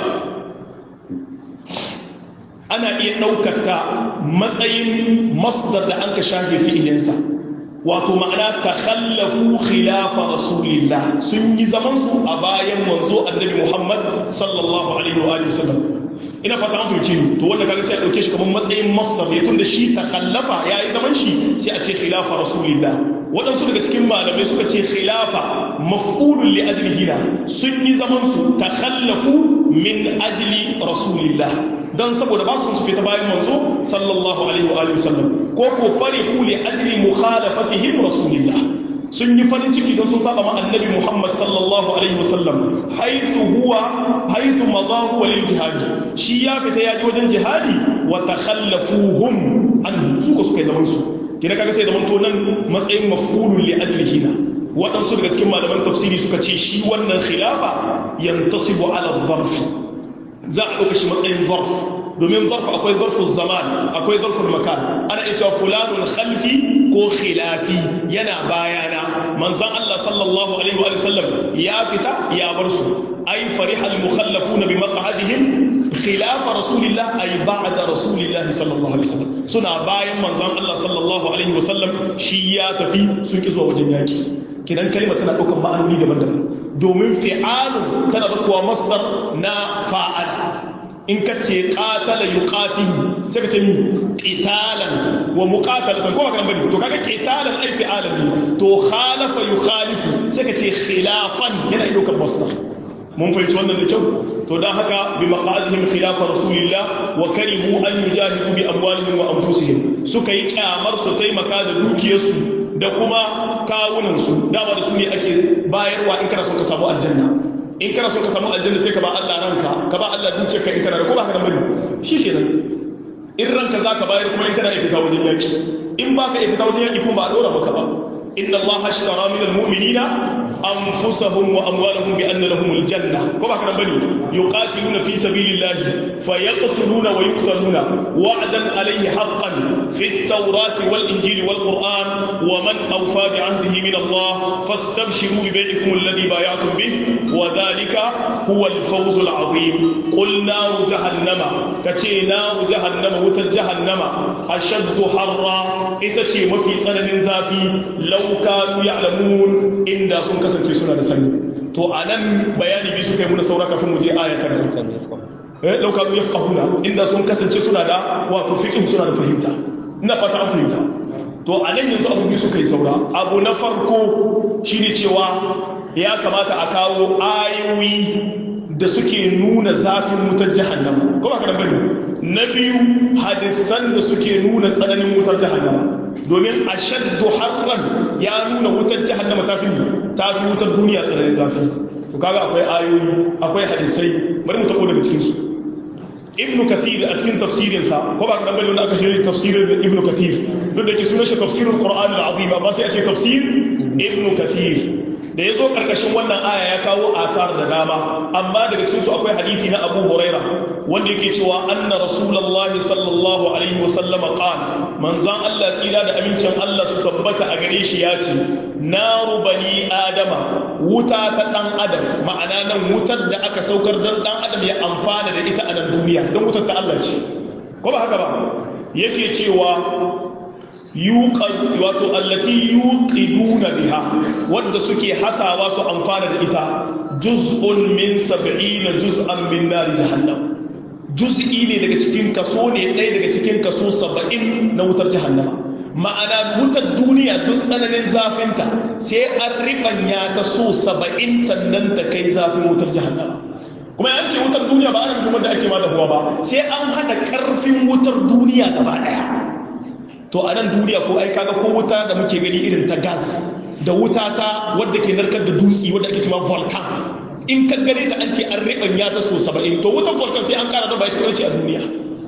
S1: ana iya ɗaukar ta matsayin masdar da an ka shafe fi'ilinsa wato ma'ana takhallafu khilafa rasulillah sun yi zaman su a bayan manzo annabi Muhammad sallallahu alaihi wa sallam ina fata an fahimci to wanda kaga sai a dauke shi kamar matsayin masdar ne tunda shi takhallafa yayi zaman shi sai a ce khilafa rasulillah waɗansu daga cikin malamai suka ce khilafa maf'ulun li ajlihi na sun yi zaman su takhallafu min ajli rasulillah dan saboda ba su fita bayan manzo sallallahu alaihi wa alihi wasallam ko ko farihu li ajli mukhalafatihim rasulillah sun yi farin ciki don sun saba ma annabi Muhammad sallallahu alaihi wasallam haythu huwa haythu madahu lil jihad shi ya fita ya ji wajen jihadi wa takhallafuhum an su ko suka yi zaman su kina kaga sai da manto nan matsayin maf'ulun li ajlihi na waɗansu daga cikin malaman tafsiri suka ce shi wannan khilafa yantasibu ala dharf za a ɗauka shi matsayin zarf domin zarf akwai zarfin zaman akwai zarfin makan ana iya cewa fulanun khalfi ko khilafi yana bayana manzan Allah sallallahu alaihi wa sallam ya fita ya bar su ay farihal mukhallafuna bi maq'adihim khilafa rasulillah ay ba'da rasulillah sallallahu alaihi wasallam suna bayan manzon Allah sallallahu alaihi wasallam shi ya tafi sun ki zuwa wajen yaki kidan kalmar tana daukar ma'anoni daban-daban domin fi'alun tana daukar masdar na fa'al in ka ce qatala yuqatilu sai ka ce mi qitalan wa muqatalatan ko baka bane to kaga qitalan ai fi'alan ne to khalafa yukhalifu sai ka ce khilafan yana daukar masdar mun fahimci wannan da kyau to dan haka bi maqadihim khilafa rasulillah wa karihu an yujahidu bi amwalihim wa anfusihim suka yi kyamar su taimaka da dukiyarsu da kuma kawunan su dama da su ne ake bayarwa in kana son ka samu aljanna in kana so ka samu aljanna sai ka ba Allah ranka ka ba Allah dukiyarka in kana da ko ba ka da bane shikenan in ranka zaka bayar kuma in kana iya fita wajen yaki in baka iya fita wajen yaki kuma ba a dora maka ba inna Allah ashtara min almu'minina anfusahum wa amwalahum bi anna lahum aljanna ko ba ka da bane yuqatiluna fi sabilillahi fayaqtuluna wa yuqtaluna wa'dan alayhi haqqan fi at-taurati wal injili wal qur'an wa man awfa bi 'ahdihi min Allah fastabshiru bi bay'ikum alladhi bay'atum bih wa dhalika huwa al-fawz al-'azim qul nar jahannama kace nar jahannama wutar jahannama ashaddu harra ita ce mafi tsananin zafi law kanu ya'lamun inda sun kasance suna da sani to anan bayani bi suka yi muna saura kafin mu je aya ta gaba eh law kanu yafqahuna inda sun kasance suna da wato fiqh suna da fahimta ina fata an fahimta to anan yanzu abu bi suka yi saura abu na farko shine cewa ya kamata a kawo ayoyi da suke nuna zafin wutar jahannama ko ba ka da bane na biyu hadisan da suke nuna tsananin wutar jahannama domin ashaddu harran ya nuna wutar jahannama ta fi ta fi wutar duniya tsananin zafi to kaga akwai ayoyi akwai hadisai bari mu tabo daga cikin su ibnu kathir a cikin tafsirin sa ko ba ka da bane wanda aka shirya tafsirin ibnu kathir duk da ke sunan shi tafsirul qur'an al-azim ba sai a ce tafsir ibnu kathir da ya zo ƙarƙashin wannan aya ya kawo asar da dama amma daga cikinsu akwai hadisi na abu huraira wanda yake cewa anna rasulullahi sallallahu alaihi wasallam qala manzan Allah tsira da amincin Allah su tabbata a gare shi ya ce naru bani adama wuta ta dan adam ma'ana nan wutar da aka saukar dan dan adam ya amfana da ita a nan duniya don wutar ta Allah ce ko ba haka ba yake cewa yuqad wato allati yuqiduna biha wanda suke hasawa su amfana da ita juz'un min sab'ina juz'an min nar jahannam juz'i ne daga cikin kaso ne ɗaya daga cikin kaso saba'in na wutar jahannama ma'ana wutar duniya duk tsananin zafinta sai an ribanya ta so saba'in sannan ta kai zafin wutar jahannama kuma an ce wutar duniya ba ana nufin wanda ake ma da huwa ba sai an hada karfin wutar duniya gaba daya to a nan duniya ko ai kaga ko wuta da muke gani irin ta gas da wuta ta wadda ke narkar da dutse wadda ake cewa volcan in ka gane ta an ce an ribanya ta so saba'in to wutar volcan sai an kara da bai ta karshe a duniya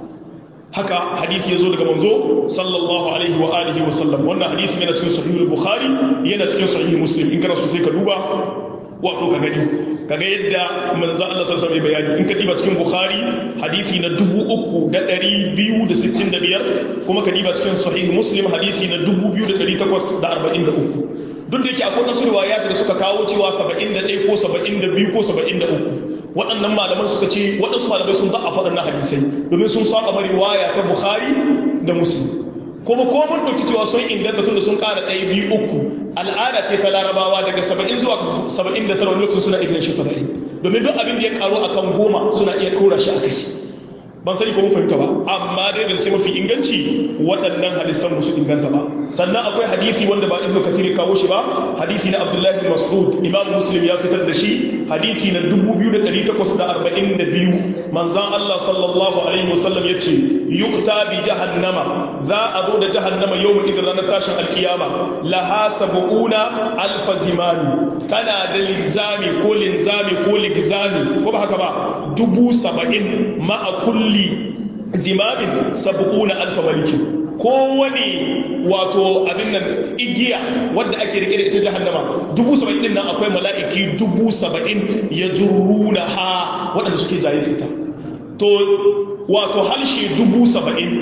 S1: haka hadisi yazo daga manzo sallallahu alaihi wa alihi wa sallam wannan hadisi yana cikin sahih al-bukhari yana cikin sahih muslim in kana so sai ka duba wato ka gani kaga yadda manzo Allah sallallahu alaihi wasallam bayani in ka diba cikin bukhari hadisi na dubu uku da ɗari biyu da sittin da biyar kuma ka diba cikin sahih muslim hadisi na dubu biyu da ɗari takwas da arba'in da uku duk da yake akwai wasu riwayat da suka kawo cewa saba'in da ɗaya ko saba'in da biyu ko saba'in da uku waɗannan malaman suka ce waɗansu malamai sun ta'a faɗin hadisai domin sun saba riwaya ta bukhari da muslim kuma ko mun ɗauki cewa sun inganta tun da sun ƙara ɗaya biyu uku al'ada ce ta larabawa daga saba'in zuwa saba'in da tara lokacin suna irin shi saba'in domin duk abin da ya ƙaru akan goma suna iya ɗora shi a kai ban sani ko mun fahimta ba amma dai zance mafi inganci waɗannan hadisan ba su inganta ba sannan akwai hadisi wanda ba ibnu kathir ya kawo shi ba hadisi na abdullahi bin mas'ud imam muslim ya fitar da shi hadisi na dubu biyu da ɗari takwas da arba'in da biyu manzan Allah sallallahu alaihi wasallam ya ce yu'ta bi jahannama za a zo da jahannama yau idan ranar tashin alkiyama laha sab'una alfa zimani tana da linzami ko linzami ko ligzami ko ba haka ba dubu saba'in ma'a kulli zimamin sab'una alfa maliki kowane wato abin nan igiya wadda ake rike da ita jahannama dubu saba'in din nan akwai mala'iki dubu saba'in ya jurruna ha waɗanda suke jaye da ita to wato halshe dubu saba'in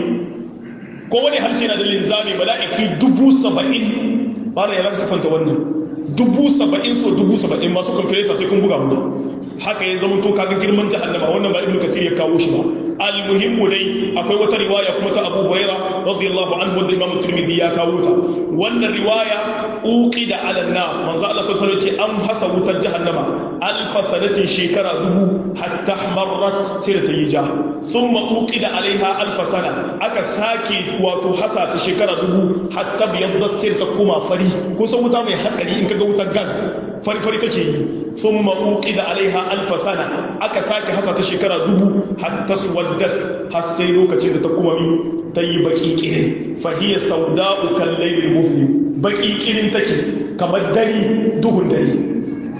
S1: kowane halshe na da linzami mala'iki dubu saba'in ba da yalar sifanta wannan dubu saba'in so dubu saba'in masu calculator sai kun buga mu haka ya zama to kaga girman jahannama wannan ba ibnu kathir ya kawo shi ba almuhimmu dai akwai wata riwaya kuma ta Abu Huraira radiyallahu anhu wanda Imam Tirmidhi ya kawo ta wannan riwaya uqida ala an-nar manzo Allah sallallahu alaihi wasallam an hasa wutar jahannama alf sanatin shekara dubu hatta marrat sai ta yi ja thumma uqida alaiha alf sana aka sake wato hasa ta shekara dubu hatta biyaddat sai ta kuma fari kusan wuta mai hatsari in kaga wutar gas fari fari take yi thumma uqida alaiha alf sana aka sake hasa ta shekara dubu hatta waddat har sai lokacin da ta kuma mi ta yi baki kirin fahiyya sauda'u kan lailin muflim baki kirin take kamar dare duhun dare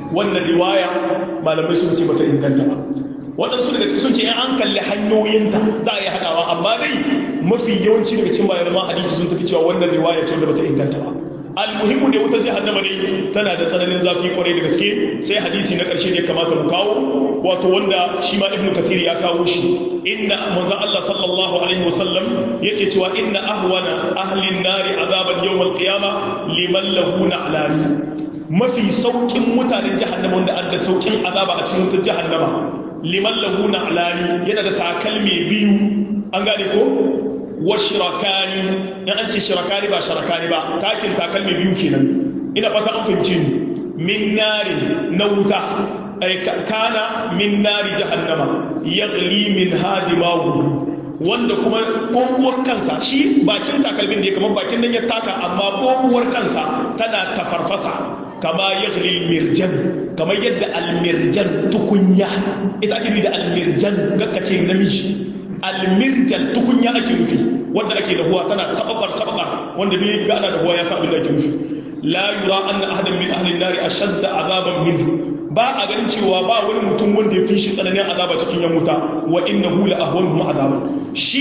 S1: wannan riwaya malamai sun ce bata inganta ba waɗansu daga cikin sun ce in an kalli hanyoyinta za a yi haɗawa amma dai mafi yawanci daga cikin malaman hadisi sun tafi cewa wannan riwaya ce da bata inganta ba almuhimmu ne wutar jahannama dai tana da tsananin zafi kwarai da gaske sai hadisi na ƙarshe da ya kamata mu kawo wato wanda shi ma ibnu kathir ya kawo shi inna manzo Allah sallallahu alaihi wasallam yake cewa inna ahwana ahli an-nari azaban yawm al-qiyamah liman lahu na'lani mafi saukin mutanen jahannama wanda adda saukin azaba a cikin wutar jahannama liman lahu na'lani yana da takalmi biyu an gane ko wa shirakani in an ce shirakani ba shirakani ba takin takalmi biyu kenan ina fata an fahimci ni min nari na wuta ay kana min nari jahannama yaghli min hadimahu wanda kuma kokuwar kansa shi bakin takalmin da ya kamar bakin nan ya taka amma kokuwar kansa tana tafarfasa kama yaghli mirjan kamar yadda almirjan tukunya ita ake da almirjan gakkace namiji almirjal tukunya ake nufi wanda ake dahuwa tana sababar sababar wanda ne ga ana dahuwa ya sa abin da ake nufi la yura anna ahadan min ahli an-nar ashadda azaban minhu ba a ganin cewa ba wani mutum wanda ya fi shi tsananin azaba cikin yan wuta wa innahu la ahwanuhum azaban shi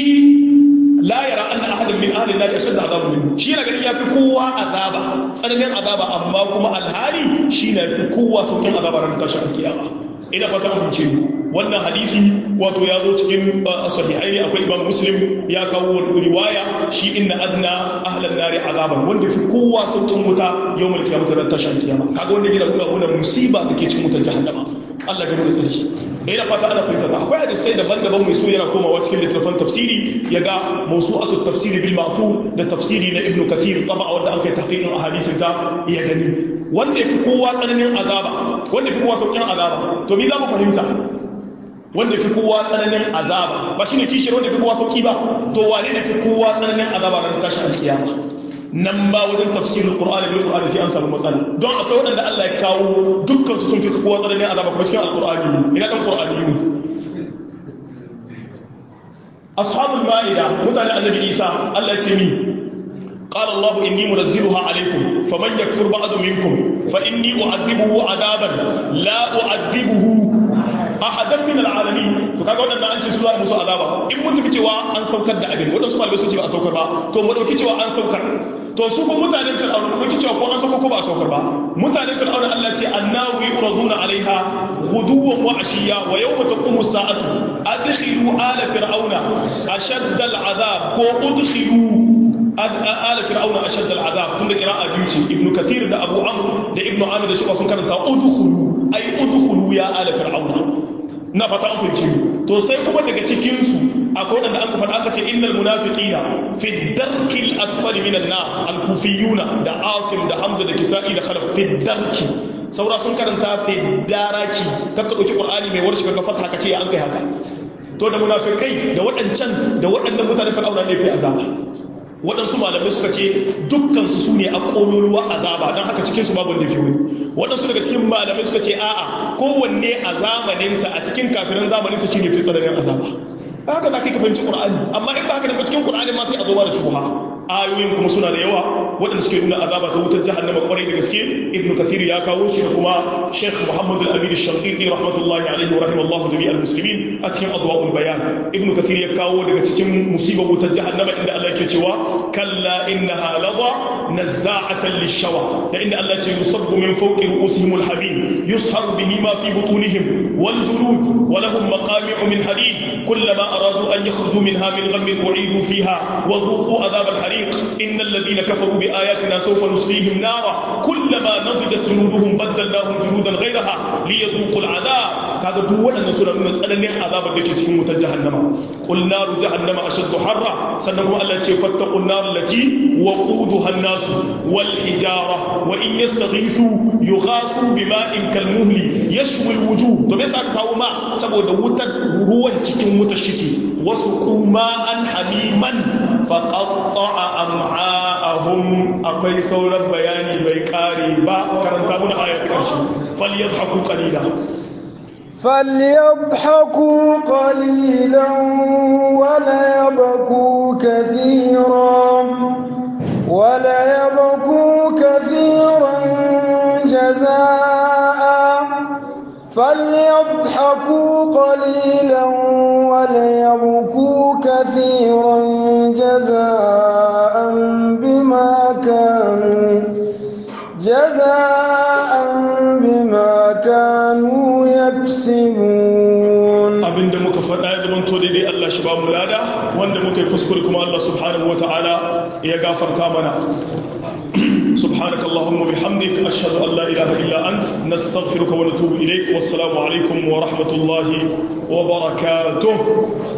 S1: la yara anna ahadan min ahli an-nar ashadda azaban minhu shi yana ganin yafi kowa azaba tsananin azaba amma kuma alhali shi na fi kowa saukin azaba ran tashin kiyama ina fata mun ce wannan hadisi wato ya zo cikin sahihai ne akwai imam muslim ya kawo wani riwaya shi inna adna ahlan nari azaban wanda fi kowa sautin wuta yawmal qiyamah ran tashin kiyama kaga wanda gina nuna wannan musiba dake cikin wutar jahannama Allah ya gaba da sarki ina fata ana fahimta ta akwai hadisai daban-daban mai so yana komawa cikin littafin tafsiri ya ga mawsu'atut tafsiri bil ma'fu da tafsiri na ibnu kathir taba wanda an kai tahqiqin ahadisin ta ya gani wanda fi kowa tsananin azaba wanda fi kowa saukin azaba to me za mu fahimta wanda fi kowa tsananin azaba ba shine kishir wanda fi kowa sauki ba to wane ne fi kowa tsananin azaba ran tashin alkiyama nan ba wajen tafsirin qur'ani bil qur'ani sai an samu matsala don akwai wanda Allah ya kawo dukkan su sun fi kowa tsananin azaba kuma cikin alqur'ani ne ina dan qur'aniyun ashabul ma'ida mutane annabi Isa Allah ya ce ni قال الله إني منزلها عليكم فمن يكفر بعد منكم فإني أعذبه عذابا لا أعذبه أحدا من العالمين فكذا وانا أنت سورة موسى عذابا إن متى كتوا أن سوكر دا أبين وانا سمع البسوط أن سوكر با تو مدو كتوا أن سوكر تو سوكر متعلم في الأرض مدو كتوا كو أن سوكر كوبا سوكر با متعلم في الأرض التي النار يعرضون عليها غدوا وعشيا ويوم تقوم الساعة أدخلوا آل فرعون أشد العذاب كو أدخلوا آل فرعون أشد العذاب ثم قراءة بيوتي ابن كثير ده أبو عمرو ده ابن عامر ده شو أكون كانت أدخلوا أي أدخلوا يا آل فرعون نفتا أنتم تيجي تو sai kuma daga cikin su akwai wanda an faɗa aka ce innal munafiqina fi darkil asfali minan nar al-kufiyuna da Asim da Hamza da Kisa'i da Khalaf fi darki saura sun karanta fi daraki kakka dauki Qur'ani mai warshi kaga fata haka ce an kai haka to da munafikai da waɗancan da waɗannan mutanen fir'auna ne fi azaba waɗansu malamai suka ce dukkansu su ne a ƙololuwa azaba don haka cikinsu babu wanda fi wani waɗansu daga cikin malamai suka ce a'a kowanne a zamaninsa a cikin kafirin zamaninsa shi ne fi tsananin azaba haka za ka yi ka fahimci ƙur'ani amma in ba haka daga cikin ƙur'ani ma sai a zo ba da shubha ayoyin kuma suna da yawa waɗanda suke nuna azaba ta wutar jahannama kwarai da gaske ibnu kathir ya kawo shi da kuma sheikh muhammad al-amin al-shanqiti rahmatullahi alaihi wa rahimallahu jami'al muslimin a cikin adwa'ul bayan ibnu kathir ya kawo daga cikin musibar wutar jahannama inda Allah yake cewa kalla innaha ladha nazza'atan lish-shawa da inda Allah ya ce yusabbu min fawqi ru'usihim al-habib yusharu bihi ma fi butunihim wal julud wa lahum maqami'u min hadid kullama aradu an yakhruju minha min ghammin u'idu fiha wa dhuqu adhab al-harim إن الذين كفروا بآياتنا سوف نصليهم نارا كلما نضجت جلودهم بدلناهم جلودا غيرها ليذوقوا العذاب هذا دول أن سورة نسألني عذاب التي تكون جهنم قل نار جهنم أشد حرا سنكم التي فاتقوا النار التي وقودها الناس والحجارة وإن يستغيثوا يغاثوا بماء كالمهل يشوي الوجوه تبسا كاوما سبو دوتا روان تكون متشكي وسقوا ماء حميما فقطع أمعاءهم أقوي سورة بياني بيكاري با كرنتامون آية كرشي فليضحكوا قليلا
S2: فليضحكوا قليلا ولا يبكوا كثيرا ولا يبكوا كثيرا جزاء جزاء بما كانوا يكسبون
S1: abinda muka faɗa ya zama to daidai Allah shi ba mu lada wanda muka yi kuskure kuma Allah subhanahu wataala ya gafarta mana سبحانك اللهم وبحمدك أشهد أن لا إله إلا أنت نستغفرك ونتوب إليك والسلام عليكم ورحمة الله وبركاته